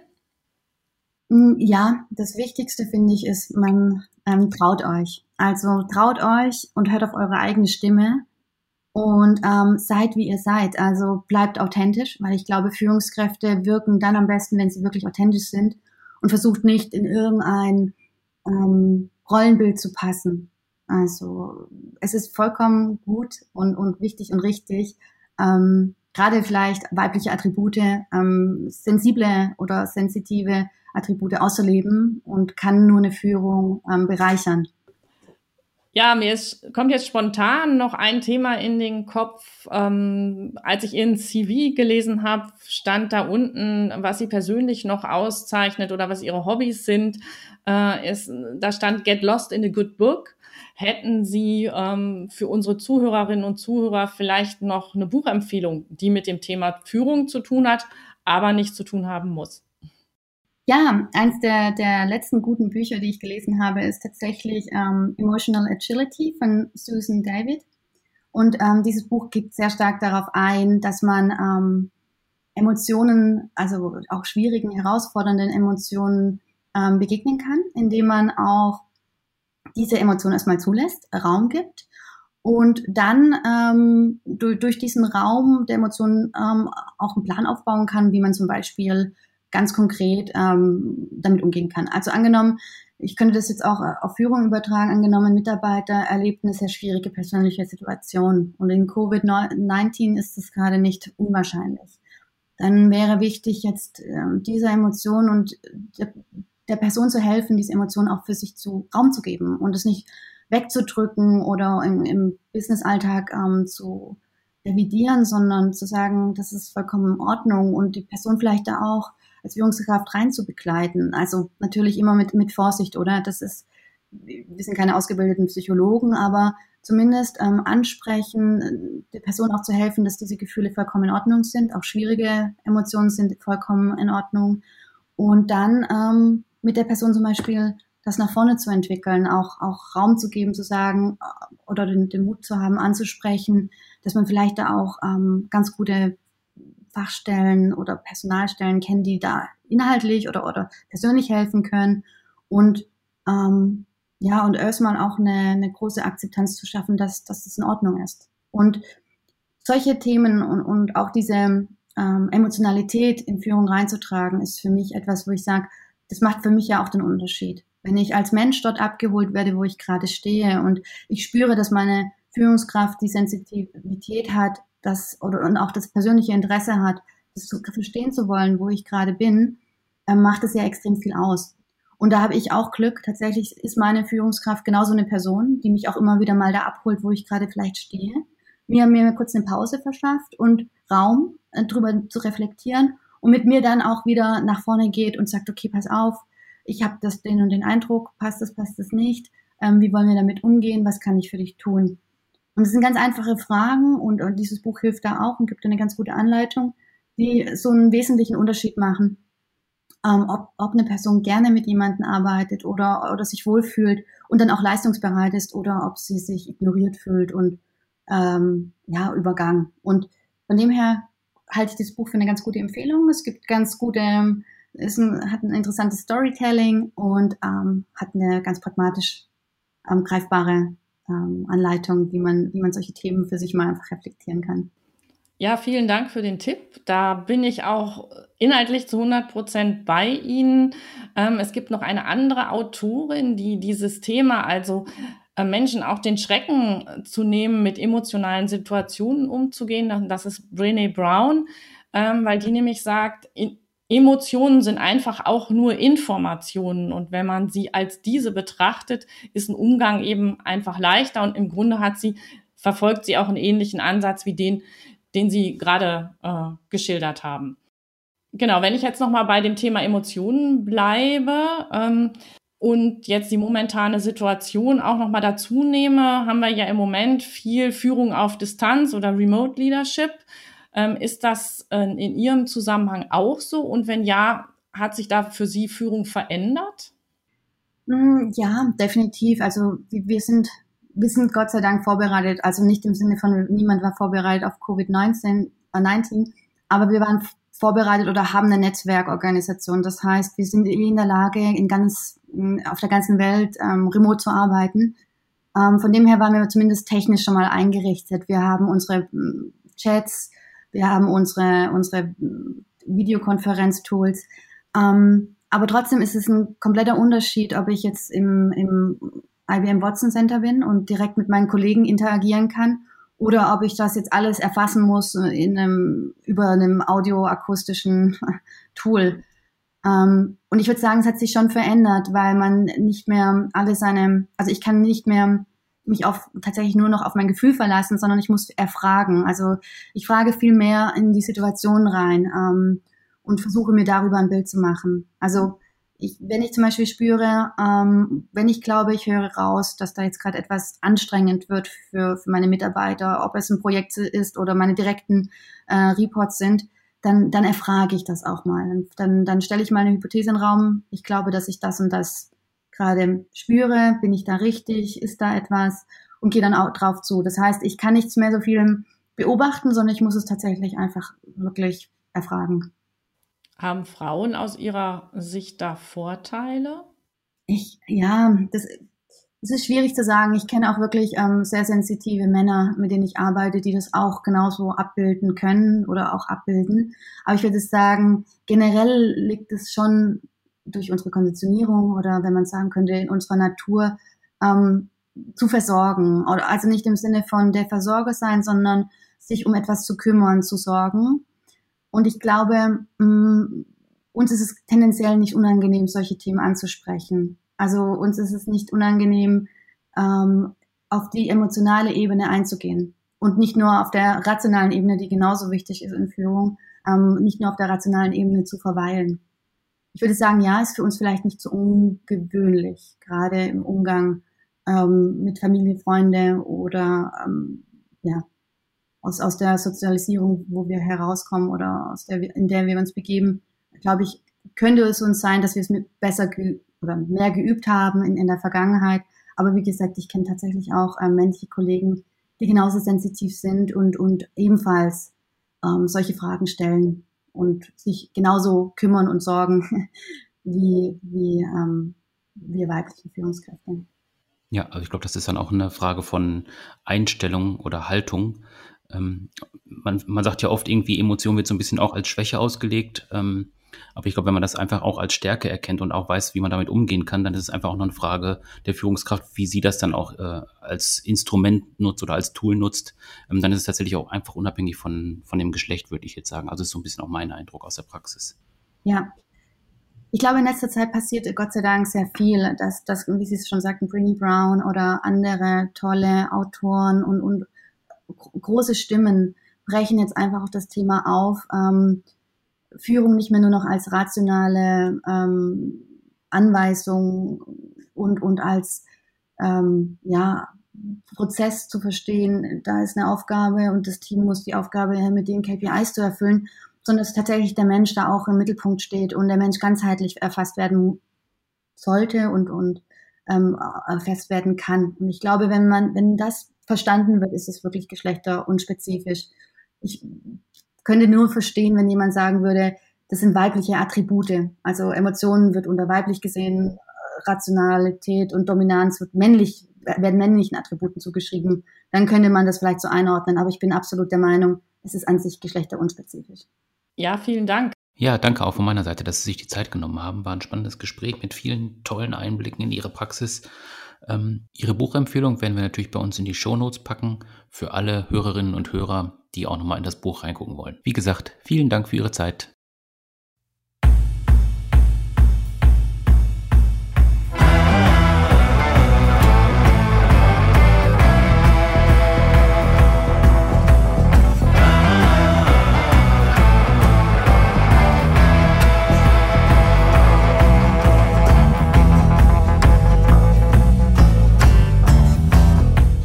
Ja, das Wichtigste, finde ich, ist, man ähm, traut euch. Also traut euch und hört auf eure eigene Stimme und ähm, seid, wie ihr seid. Also bleibt authentisch, weil ich glaube, Führungskräfte wirken dann am besten, wenn sie wirklich authentisch sind, und versucht nicht in irgendein ähm, Rollenbild zu passen. Also es ist vollkommen gut und, und wichtig und richtig, ähm, gerade vielleicht weibliche Attribute, ähm, sensible oder sensitive Attribute auszuleben, und kann nur eine Führung ähm, bereichern. Ja, mir ist, kommt jetzt spontan noch ein Thema in den Kopf. Ähm, als ich Ihren C V gelesen habe, stand da unten, was Sie persönlich noch auszeichnet oder was Ihre Hobbys sind. Äh, ist, da stand Get Lost in a Good Book. Hätten Sie ähm, für unsere Zuhörerinnen und Zuhörer vielleicht noch eine Buchempfehlung, die mit dem Thema Führung zu tun hat, aber nichts zu tun haben muss? Ja, eins der, der letzten guten Bücher, die ich gelesen habe, ist tatsächlich ähm, Emotional Agility von Susan David. Und ähm, dieses Buch geht sehr stark darauf ein, dass man ähm, Emotionen, also auch schwierigen, herausfordernden Emotionen ähm, begegnen kann, indem man auch diese Emotionen erstmal zulässt, Raum gibt, und dann ähm, durch, durch diesen Raum der Emotionen ähm, auch einen Plan aufbauen kann, wie man zum Beispiel ganz konkret ähm, damit umgehen kann. Also angenommen, ich könnte das jetzt auch auf Führung übertragen, angenommen, ein Mitarbeiter erlebt eine sehr schwierige persönliche Situation, und in Covid neunzehn ist das gerade nicht unwahrscheinlich. Dann wäre wichtig, jetzt äh, dieser Emotion und der, der Person zu helfen, diese Emotion auch für sich zu Raum zu geben und es nicht wegzudrücken oder im, im Business-Alltag ähm, zu revidieren, sondern zu sagen, das ist vollkommen in Ordnung, und die Person vielleicht da auch als Führungskraft rein zu begleiten. Also natürlich immer mit, mit Vorsicht, oder? Das ist, wir sind keine ausgebildeten Psychologen, aber zumindest ähm, ansprechen, der Person auch zu helfen, dass diese Gefühle vollkommen in Ordnung sind. Auch schwierige Emotionen sind vollkommen in Ordnung. Und dann ähm, mit der Person zum Beispiel das nach vorne zu entwickeln, auch, auch Raum zu geben, zu sagen, oder den, den Mut zu haben, anzusprechen, dass man vielleicht da auch ähm, ganz gute Fachstellen oder Personalstellen kennt, die da inhaltlich oder, oder persönlich helfen können. Und ähm, ja, und erstmal auch eine, eine große Akzeptanz zu schaffen, dass, dass das in Ordnung ist. Und solche Themen und, und auch diese ähm, Emotionalität in Führung reinzutragen, ist für mich etwas, wo ich sage, das macht für mich ja auch den Unterschied. Wenn ich als Mensch dort abgeholt werde, wo ich gerade stehe, und ich spüre, dass meine Führungskraft die Sensitivität hat, das, oder, und auch das persönliche Interesse hat, das zu verstehen zu wollen, wo ich gerade bin, äh, macht es ja extrem viel aus. Und da habe ich auch Glück. Tatsächlich ist meine Führungskraft genauso eine Person, die mich auch immer wieder mal da abholt, wo ich gerade vielleicht stehe, mir mir kurz eine Pause verschafft und Raum, äh, drüber zu reflektieren, und mit mir dann auch wieder nach vorne geht und sagt, okay, pass auf, ich habe das den und den Eindruck, passt das, passt das nicht, ähm, wie wollen wir damit umgehen, was kann ich für dich tun? Und es sind ganz einfache Fragen, und, und dieses Buch hilft da auch und gibt eine ganz gute Anleitung, die so einen wesentlichen Unterschied machen, ähm, ob, ob eine Person gerne mit jemandem arbeitet oder, oder sich wohlfühlt und dann auch leistungsbereit ist, oder ob sie sich ignoriert fühlt und ähm, ja, übergangen. Und von dem her halte ich das Buch für eine ganz gute Empfehlung. Es gibt ganz gute, es ein, hat ein interessantes Storytelling und ähm, hat eine ganz pragmatisch ähm, greifbare ähm, Anleitung, wie man, wie man solche Themen für sich mal einfach reflektieren kann. Ja, vielen Dank für den Tipp. Da bin ich auch inhaltlich zu hundert Prozent bei Ihnen. Ähm, es gibt noch eine andere Autorin, die dieses Thema, also äh, Menschen auch den Schrecken zu nehmen, mit emotionalen Situationen umzugehen. Das ist Brené Brown, ähm, weil die nämlich sagt, in, Emotionen sind einfach auch nur Informationen und wenn man sie als diese betrachtet, ist ein Umgang eben einfach leichter und im Grunde hat sie, verfolgt sie auch einen ähnlichen Ansatz wie den, den Sie gerade äh, geschildert haben. Genau, wenn ich jetzt nochmal bei dem Thema Emotionen bleibe ähm, und jetzt die momentane Situation auch nochmal dazu nehme, haben wir ja im Moment viel Führung auf Distanz oder Remote Leadership. Ähm, ist das äh, in Ihrem Zusammenhang auch so? Und wenn ja, hat sich da für Sie Führung verändert? Ja, definitiv. Also wir sind, wir sind Gott sei Dank vorbereitet. Also nicht im Sinne von, niemand war vorbereitet auf Covid neunzehn, aber wir waren vorbereitet oder haben eine Netzwerkorganisation. Das heißt, wir sind in der Lage, in ganz, auf der ganzen Welt ähm, remote zu arbeiten. Ähm, von dem her waren wir zumindest technisch schon mal eingerichtet. Wir haben unsere Chats, wir haben unsere, unsere Videokonferenz-Tools. Ähm, aber trotzdem ist es ein kompletter Unterschied, ob ich jetzt im, im I B M Watson Center bin und direkt mit meinen Kollegen interagieren kann oder ob ich das jetzt alles erfassen muss in einem, über einem audioakustischen Tool. Ähm, und ich würde sagen, es hat sich schon verändert, weil man nicht mehr alle seine, also ich kann nicht mehr mich auf tatsächlich nur noch auf mein Gefühl verlassen, sondern ich muss erfragen. Also ich frage viel mehr in die Situation rein ähm, und versuche mir darüber ein Bild zu machen. Also ich, wenn ich zum Beispiel spüre, ähm, wenn ich glaube, ich höre raus, dass da jetzt gerade etwas anstrengend wird für, für meine Mitarbeiter, ob es ein Projekt ist oder meine direkten äh, Reports sind, dann, dann erfrage ich das auch mal. Dann, dann stelle ich mal eine Hypothese in den Raum. Ich glaube, dass ich das und das gerade spüre, bin ich da richtig, ist da etwas und gehe dann auch drauf zu. Das heißt, ich kann nichts mehr so viel beobachten, sondern ich muss es tatsächlich einfach wirklich erfragen. Haben Frauen aus Ihrer Sicht da Vorteile? Ich, ja, das, das ist schwierig zu sagen. Ich kenne auch wirklich ähm, sehr sensitive Männer, mit denen ich arbeite, die das auch genauso abbilden können oder auch abbilden. Aber ich würde sagen, generell liegt es schon durch unsere Konditionierung oder wenn man sagen könnte, in unserer Natur ähm, zu versorgen. Also nicht im Sinne von der Versorger sein, sondern sich um etwas zu kümmern, zu sorgen. Und ich glaube, mh, uns ist es tendenziell nicht unangenehm, solche Themen anzusprechen. Also uns ist es nicht unangenehm, ähm, auf die emotionale Ebene einzugehen. Und nicht nur auf der rationalen Ebene, die genauso wichtig ist in Führung, ähm, nicht nur auf der rationalen Ebene zu verweilen. Ich würde sagen, ja, ist für uns vielleicht nicht so ungewöhnlich, gerade im Umgang ähm, mit Familie, Freunde oder ähm, ja, aus, aus der Sozialisierung, wo wir herauskommen oder aus der, in der wir uns begeben, glaube ich, könnte es uns sein, dass wir es mit besser geübt oder mehr geübt haben in, in der Vergangenheit. Aber wie gesagt, ich kenne tatsächlich auch äh, männliche Kollegen, die genauso sensitiv sind und, und ebenfalls ähm, solche Fragen stellen und sich genauso kümmern und sorgen wie, wie ähm, wir weibliche Führungskräfte. Ja, also ich glaube, das ist dann auch eine Frage von Einstellung oder Haltung. Ähm, man, man sagt ja oft irgendwie, Emotion wird so ein bisschen auch als Schwäche ausgelegt. Ähm, aber ich glaube, wenn man das einfach auch als Stärke erkennt und auch weiß, wie man damit umgehen kann, dann ist es einfach auch noch eine Frage der Führungskraft, wie sie das dann auch äh, als Instrument nutzt oder als Tool nutzt. Ähm, dann ist es tatsächlich auch einfach unabhängig von, von dem Geschlecht, würde ich jetzt sagen. Also ist so ein bisschen auch mein Eindruck aus der Praxis. Ja. Ich glaube, in letzter Zeit passiert Gott sei Dank sehr viel, dass, dass wie Sie es schon sagten, Brené Brown oder andere tolle Autoren und, und große Stimmen brechen jetzt einfach auch das Thema auf, ähm, Führung nicht mehr nur noch als rationale ähm, Anweisung und, und als ähm, ja, Prozess zu verstehen, da ist eine Aufgabe und das Team muss die Aufgabe mit den K P Is zu erfüllen, sondern dass tatsächlich der Mensch da auch im Mittelpunkt steht und der Mensch ganzheitlich erfasst werden sollte und, und ähm, erfasst werden kann. Und ich glaube, wenn man, wenn das verstanden wird, ist es wirklich geschlechterunspezifisch. Ich könnte nur verstehen, wenn jemand sagen würde, das sind weibliche Attribute. Also Emotionen wird unter weiblich gesehen, Rationalität und Dominanz wird männlich, werden männlichen Attributen zugeschrieben. Dann könnte man das vielleicht so einordnen. Aber ich bin absolut der Meinung, es ist an sich geschlechterunspezifisch. Ja, vielen Dank. Ja, danke auch von meiner Seite, dass Sie sich die Zeit genommen haben. War ein spannendes Gespräch mit vielen tollen Einblicken in Ihre Praxis. Ähm, Ihre Buchempfehlung werden wir natürlich bei uns in die Shownotes packen für alle Hörerinnen und Hörer, die auch nochmal in das Buch reingucken wollen. Wie gesagt, vielen Dank für Ihre Zeit.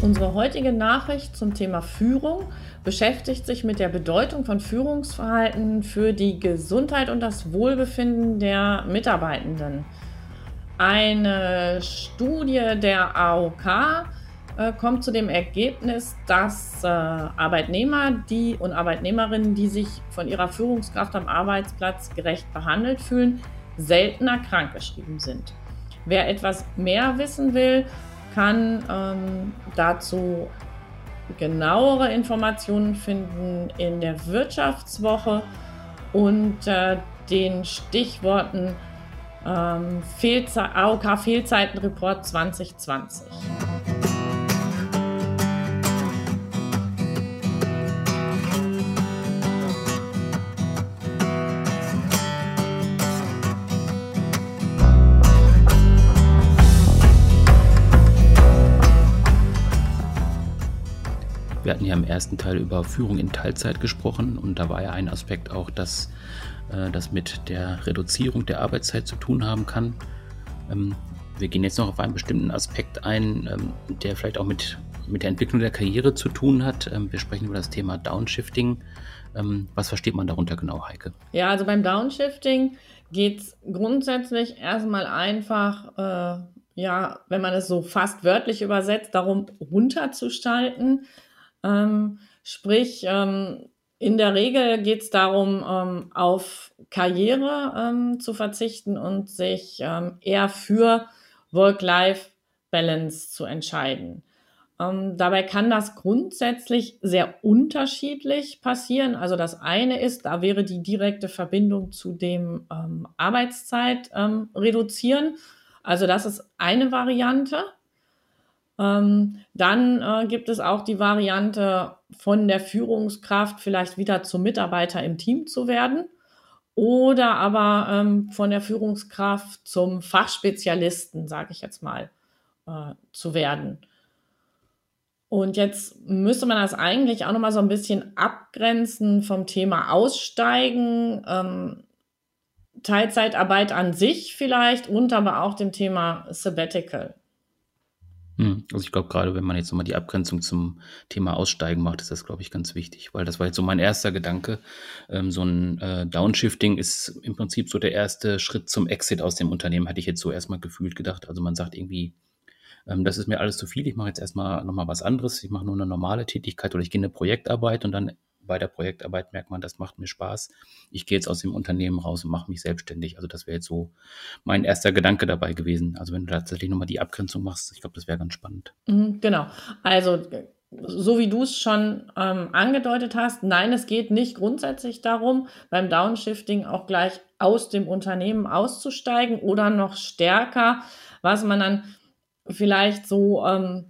Unsere heutige Nachricht zum Thema Führung beschäftigt sich mit der Bedeutung von Führungsverhalten für die Gesundheit und das Wohlbefinden der Mitarbeitenden. Eine Studie der A O K äh, kommt zu dem Ergebnis, dass äh, Arbeitnehmer die und Arbeitnehmerinnen, die sich von ihrer Führungskraft am Arbeitsplatz gerecht behandelt fühlen, seltener krankgeschrieben sind. Wer etwas mehr wissen will, kann ähm, dazu genauere Informationen finden in der Wirtschaftswoche und äh, den Stichworten ähm, Fehlze- A O K Fehlzeitenreport zwanzig zwanzig. Wir hatten ja im ersten Teil über Führung in Teilzeit gesprochen und da war ja ein Aspekt auch, dass äh, das mit der Reduzierung der Arbeitszeit zu tun haben kann. Ähm, wir gehen jetzt noch auf einen bestimmten Aspekt ein, ähm, der vielleicht auch mit, mit der Entwicklung der Karriere zu tun hat. Ähm, wir sprechen über das Thema Downshifting. Ähm, was versteht man darunter genau, Heike? Ja, also beim Downshifting geht es grundsätzlich erstmal einfach, äh, ja, wenn man es so fast wörtlich übersetzt, darum runterzuschalten. Ähm, sprich, ähm, in der Regel geht es darum, ähm, auf Karriere ähm, zu verzichten und sich ähm, eher für Work-Life-Balance zu entscheiden. Ähm, dabei kann das grundsätzlich sehr unterschiedlich passieren. Also das eine ist, da wäre die direkte Verbindung zu dem ähm, Arbeitszeit ähm, reduzieren. Also das ist eine Variante. Ähm, dann äh, gibt es auch die Variante, von der Führungskraft vielleicht wieder zum Mitarbeiter im Team zu werden oder aber ähm, von der Führungskraft zum Fachspezialisten, sage ich jetzt mal, äh, zu werden. Und jetzt müsste man das eigentlich auch nochmal so ein bisschen abgrenzen vom Thema Aussteigen, ähm, Teilzeitarbeit an sich vielleicht und aber auch dem Thema Sabbatical. Also ich glaube, gerade wenn man jetzt nochmal die Abgrenzung zum Thema Aussteigen macht, ist das, glaube ich, ganz wichtig, weil das war jetzt so mein erster Gedanke. Ähm, so ein äh, Downshifting ist im Prinzip so der erste Schritt zum Exit aus dem Unternehmen, hatte ich jetzt so erstmal gefühlt gedacht. Also man sagt irgendwie, ähm, das ist mir alles zu viel, ich mache jetzt erstmal nochmal was anderes, ich mache nur eine normale Tätigkeit oder ich gehe in eine Projektarbeit und dann bei der Projektarbeit merkt man, das macht mir Spaß. Ich gehe jetzt aus dem Unternehmen raus und mache mich selbstständig. Also das wäre jetzt so mein erster Gedanke dabei gewesen. Also wenn du tatsächlich nochmal die Abgrenzung machst, ich glaube, das wäre ganz spannend. Mhm, genau. Also so wie du es schon ähm, angedeutet hast, nein, es geht nicht grundsätzlich darum, beim Downshifting auch gleich aus dem Unternehmen auszusteigen oder noch stärker, was man dann vielleicht so ähm,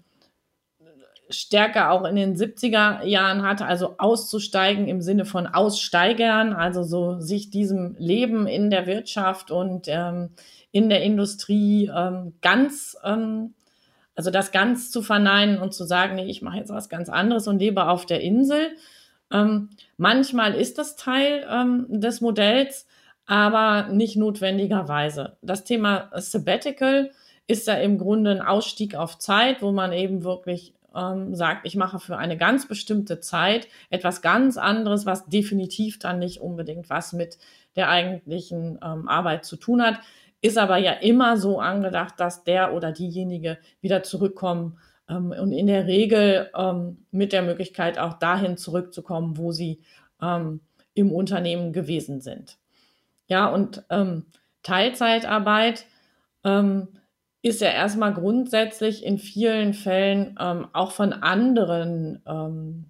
stärker auch in den siebziger Jahren hatte, also auszusteigen im Sinne von Aussteigern, also so sich diesem Leben in der Wirtschaft und ähm, in der Industrie ähm, ganz, ähm, also das ganz zu verneinen und zu sagen, nee, ich mache jetzt was ganz anderes und lebe auf der Insel. Ähm, manchmal ist das Teil ähm, des Modells, aber nicht notwendigerweise. Das Thema Sabbatical ist ja im Grunde ein Ausstieg auf Zeit, wo man eben wirklich ähm, sagt, ich mache für eine ganz bestimmte Zeit etwas ganz anderes, was definitiv dann nicht unbedingt was mit der eigentlichen ähm, Arbeit zu tun hat, ist aber ja immer so angedacht, dass der oder diejenige wieder zurückkommen ähm, und in der Regel ähm, mit der Möglichkeit auch dahin zurückzukommen, wo sie ähm, im Unternehmen gewesen sind. Ja, und ähm, Teilzeitarbeit ähm, ist ja erstmal grundsätzlich in vielen Fällen ähm, auch von anderen ähm,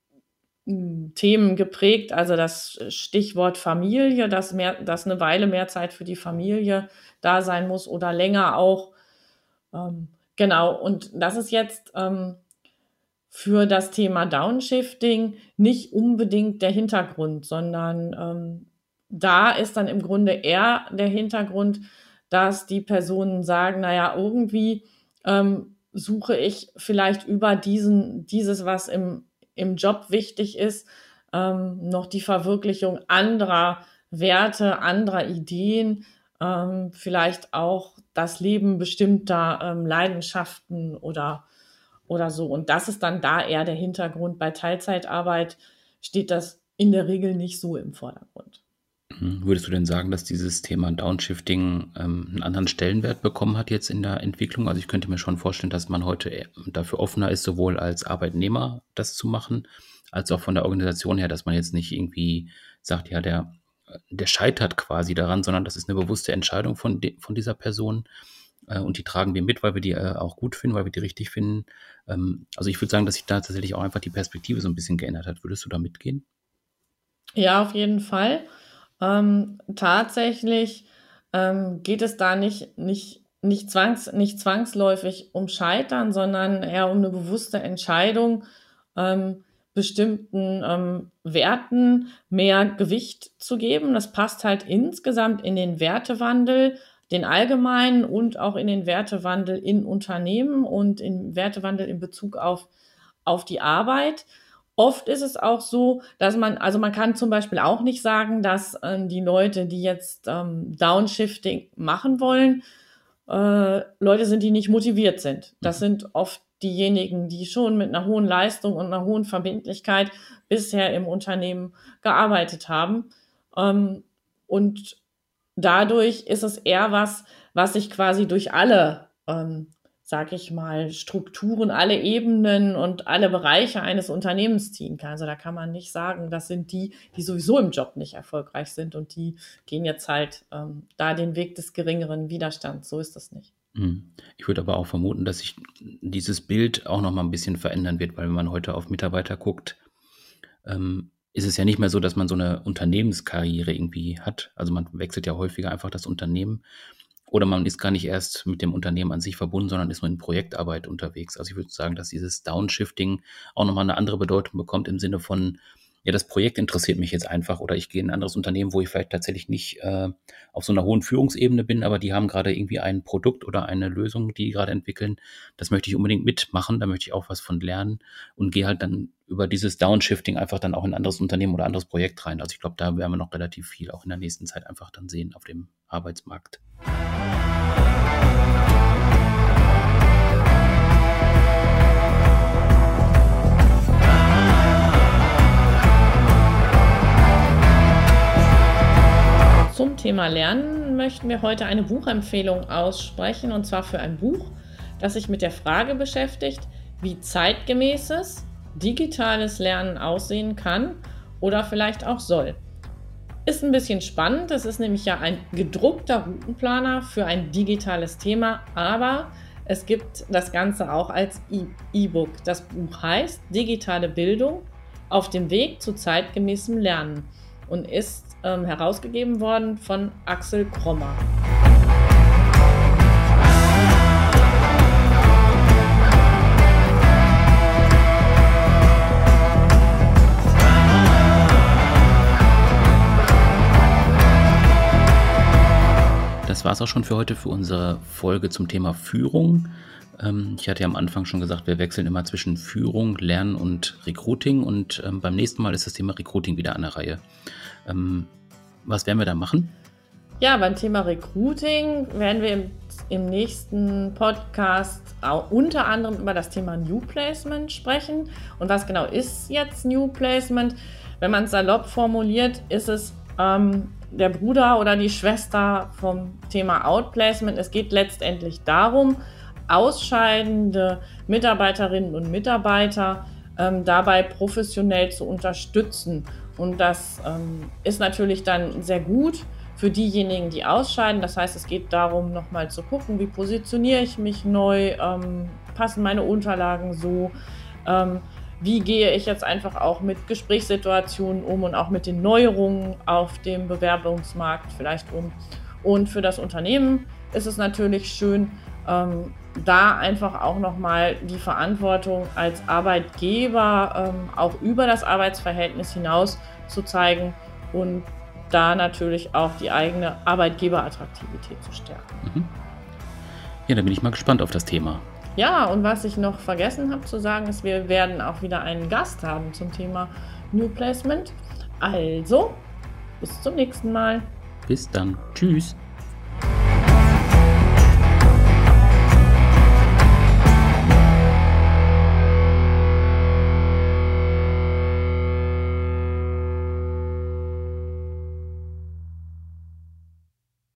Themen geprägt. Also das Stichwort Familie, dass, mehr, dass eine Weile mehr Zeit für die Familie da sein muss oder länger auch. Ähm, genau, und das ist jetzt ähm, für das Thema Downshifting nicht unbedingt der Hintergrund, sondern ähm, da ist dann im Grunde eher der Hintergrund, dass die Personen sagen, naja, irgendwie ähm, suche ich vielleicht über diesen, dieses, was im, im Job wichtig ist, ähm, noch die Verwirklichung anderer Werte, anderer Ideen, ähm, vielleicht auch das Leben bestimmter ähm, Leidenschaften oder oder so. Und das ist dann da eher der Hintergrund. Bei Teilzeitarbeit steht das in der Regel nicht so im Vordergrund. Würdest du denn sagen, dass dieses Thema Downshifting ähm, einen anderen Stellenwert bekommen hat jetzt in der Entwicklung? Also ich könnte mir schon vorstellen, dass man heute dafür offener ist, sowohl als Arbeitnehmer das zu machen, als auch von der Organisation her, dass man jetzt nicht irgendwie sagt, ja, der, der scheitert quasi daran, sondern das ist eine bewusste Entscheidung von, de, von dieser Person äh, und die tragen wir mit, weil wir die äh, auch gut finden, weil wir die richtig finden. Ähm, also ich würde sagen, dass sich da tatsächlich auch einfach die Perspektive so ein bisschen geändert hat. Würdest du da mitgehen? Ja, auf jeden Fall. Ähm, tatsächlich ähm, geht es da nicht, nicht, nicht, zwangs, nicht zwangsläufig um Scheitern, sondern eher um eine bewusste Entscheidung, ähm, bestimmten ähm, Werten mehr Gewicht zu geben. Das passt halt insgesamt in den Wertewandel, den allgemeinen und auch in den Wertewandel in Unternehmen und in Wertewandel in Bezug auf, auf die Arbeit. Oft ist es auch so, dass man, also man kann zum Beispiel auch nicht sagen, dass äh, die Leute, die jetzt ähm, Downshifting machen wollen, äh, Leute sind, die nicht motiviert sind. Das sind oft diejenigen, die schon mit einer hohen Leistung und einer hohen Verbindlichkeit bisher im Unternehmen gearbeitet haben. Ähm, und dadurch ist es eher was, was sich quasi durch alle ähm, sag ich mal, Strukturen, alle Ebenen und alle Bereiche eines Unternehmens ziehen kann. Also da kann man nicht sagen, das sind die, die sowieso im Job nicht erfolgreich sind und die gehen jetzt halt ähm, da den Weg des geringeren Widerstands. So ist das nicht. Ich würde aber auch vermuten, dass sich dieses Bild auch noch mal ein bisschen verändern wird, weil wenn man heute auf Mitarbeiter guckt, ähm, ist es ja nicht mehr so, dass man so eine Unternehmenskarriere irgendwie hat. Also man wechselt ja häufiger einfach das Unternehmen. Oder man ist gar nicht erst mit dem Unternehmen an sich verbunden, sondern ist nur in Projektarbeit unterwegs. Also ich würde sagen, dass dieses Downshifting auch nochmal eine andere Bedeutung bekommt im Sinne von, ja, das Projekt interessiert mich jetzt einfach oder ich gehe in ein anderes Unternehmen, wo ich vielleicht tatsächlich nicht äh, auf so einer hohen Führungsebene bin, aber die haben gerade irgendwie ein Produkt oder eine Lösung, die die gerade entwickeln. Das möchte ich unbedingt mitmachen, da möchte ich auch was von lernen und gehe halt dann über dieses Downshifting einfach dann auch in ein anderes Unternehmen oder anderes Projekt rein. Also ich glaube, da werden wir noch relativ viel auch in der nächsten Zeit einfach dann sehen auf dem Arbeitsmarkt. Zum Thema Lernen möchten wir heute eine Buchempfehlung aussprechen, und zwar für ein Buch, das sich mit der Frage beschäftigt, wie zeitgemäßes, digitales Lernen aussehen kann oder vielleicht auch soll. Ist ein bisschen spannend, das ist nämlich ja ein gedruckter Routenplaner für ein digitales Thema, aber es gibt das Ganze auch als E-Book. Das Buch heißt Digitale Bildung auf dem Weg zu zeitgemäßem Lernen und ist ähm, herausgegeben worden von Axel Krommer. Das war es auch schon für heute, für unsere Folge zum Thema Führung. Ähm, ich hatte ja am Anfang schon gesagt, wir wechseln immer zwischen Führung, Lernen und Recruiting und ähm, beim nächsten Mal ist das Thema Recruiting wieder an der Reihe. Ähm, was werden wir da machen? Ja, beim Thema Recruiting werden wir im, im nächsten Podcast auch unter anderem über das Thema New Placement sprechen. Und was genau ist jetzt New Placement? Wenn man es salopp formuliert, ist es ähm, der Bruder oder die Schwester vom Thema Outplacement. Es geht letztendlich darum, ausscheidende Mitarbeiterinnen und Mitarbeiter ähm, dabei professionell zu unterstützen. Und das ähm, ist natürlich dann sehr gut für diejenigen, die ausscheiden. Das heißt, es geht darum, nochmal zu gucken, wie positioniere ich mich neu, ähm, passen meine Unterlagen so, ähm, wie gehe ich jetzt einfach auch mit Gesprächssituationen um und auch mit den Neuerungen auf dem Bewerbungsmarkt vielleicht um. Und für das Unternehmen ist es natürlich schön, ähm, da einfach auch nochmal die Verantwortung als Arbeitgeber ähm, auch über das Arbeitsverhältnis hinaus zu zeigen und da natürlich auch die eigene Arbeitgeberattraktivität zu stärken. Mhm. Ja, da bin ich mal gespannt auf das Thema. Ja, und was ich noch vergessen habe zu sagen, ist, wir werden auch wieder einen Gast haben zum Thema New Placement. Also, bis zum nächsten Mal. Bis dann. Tschüss.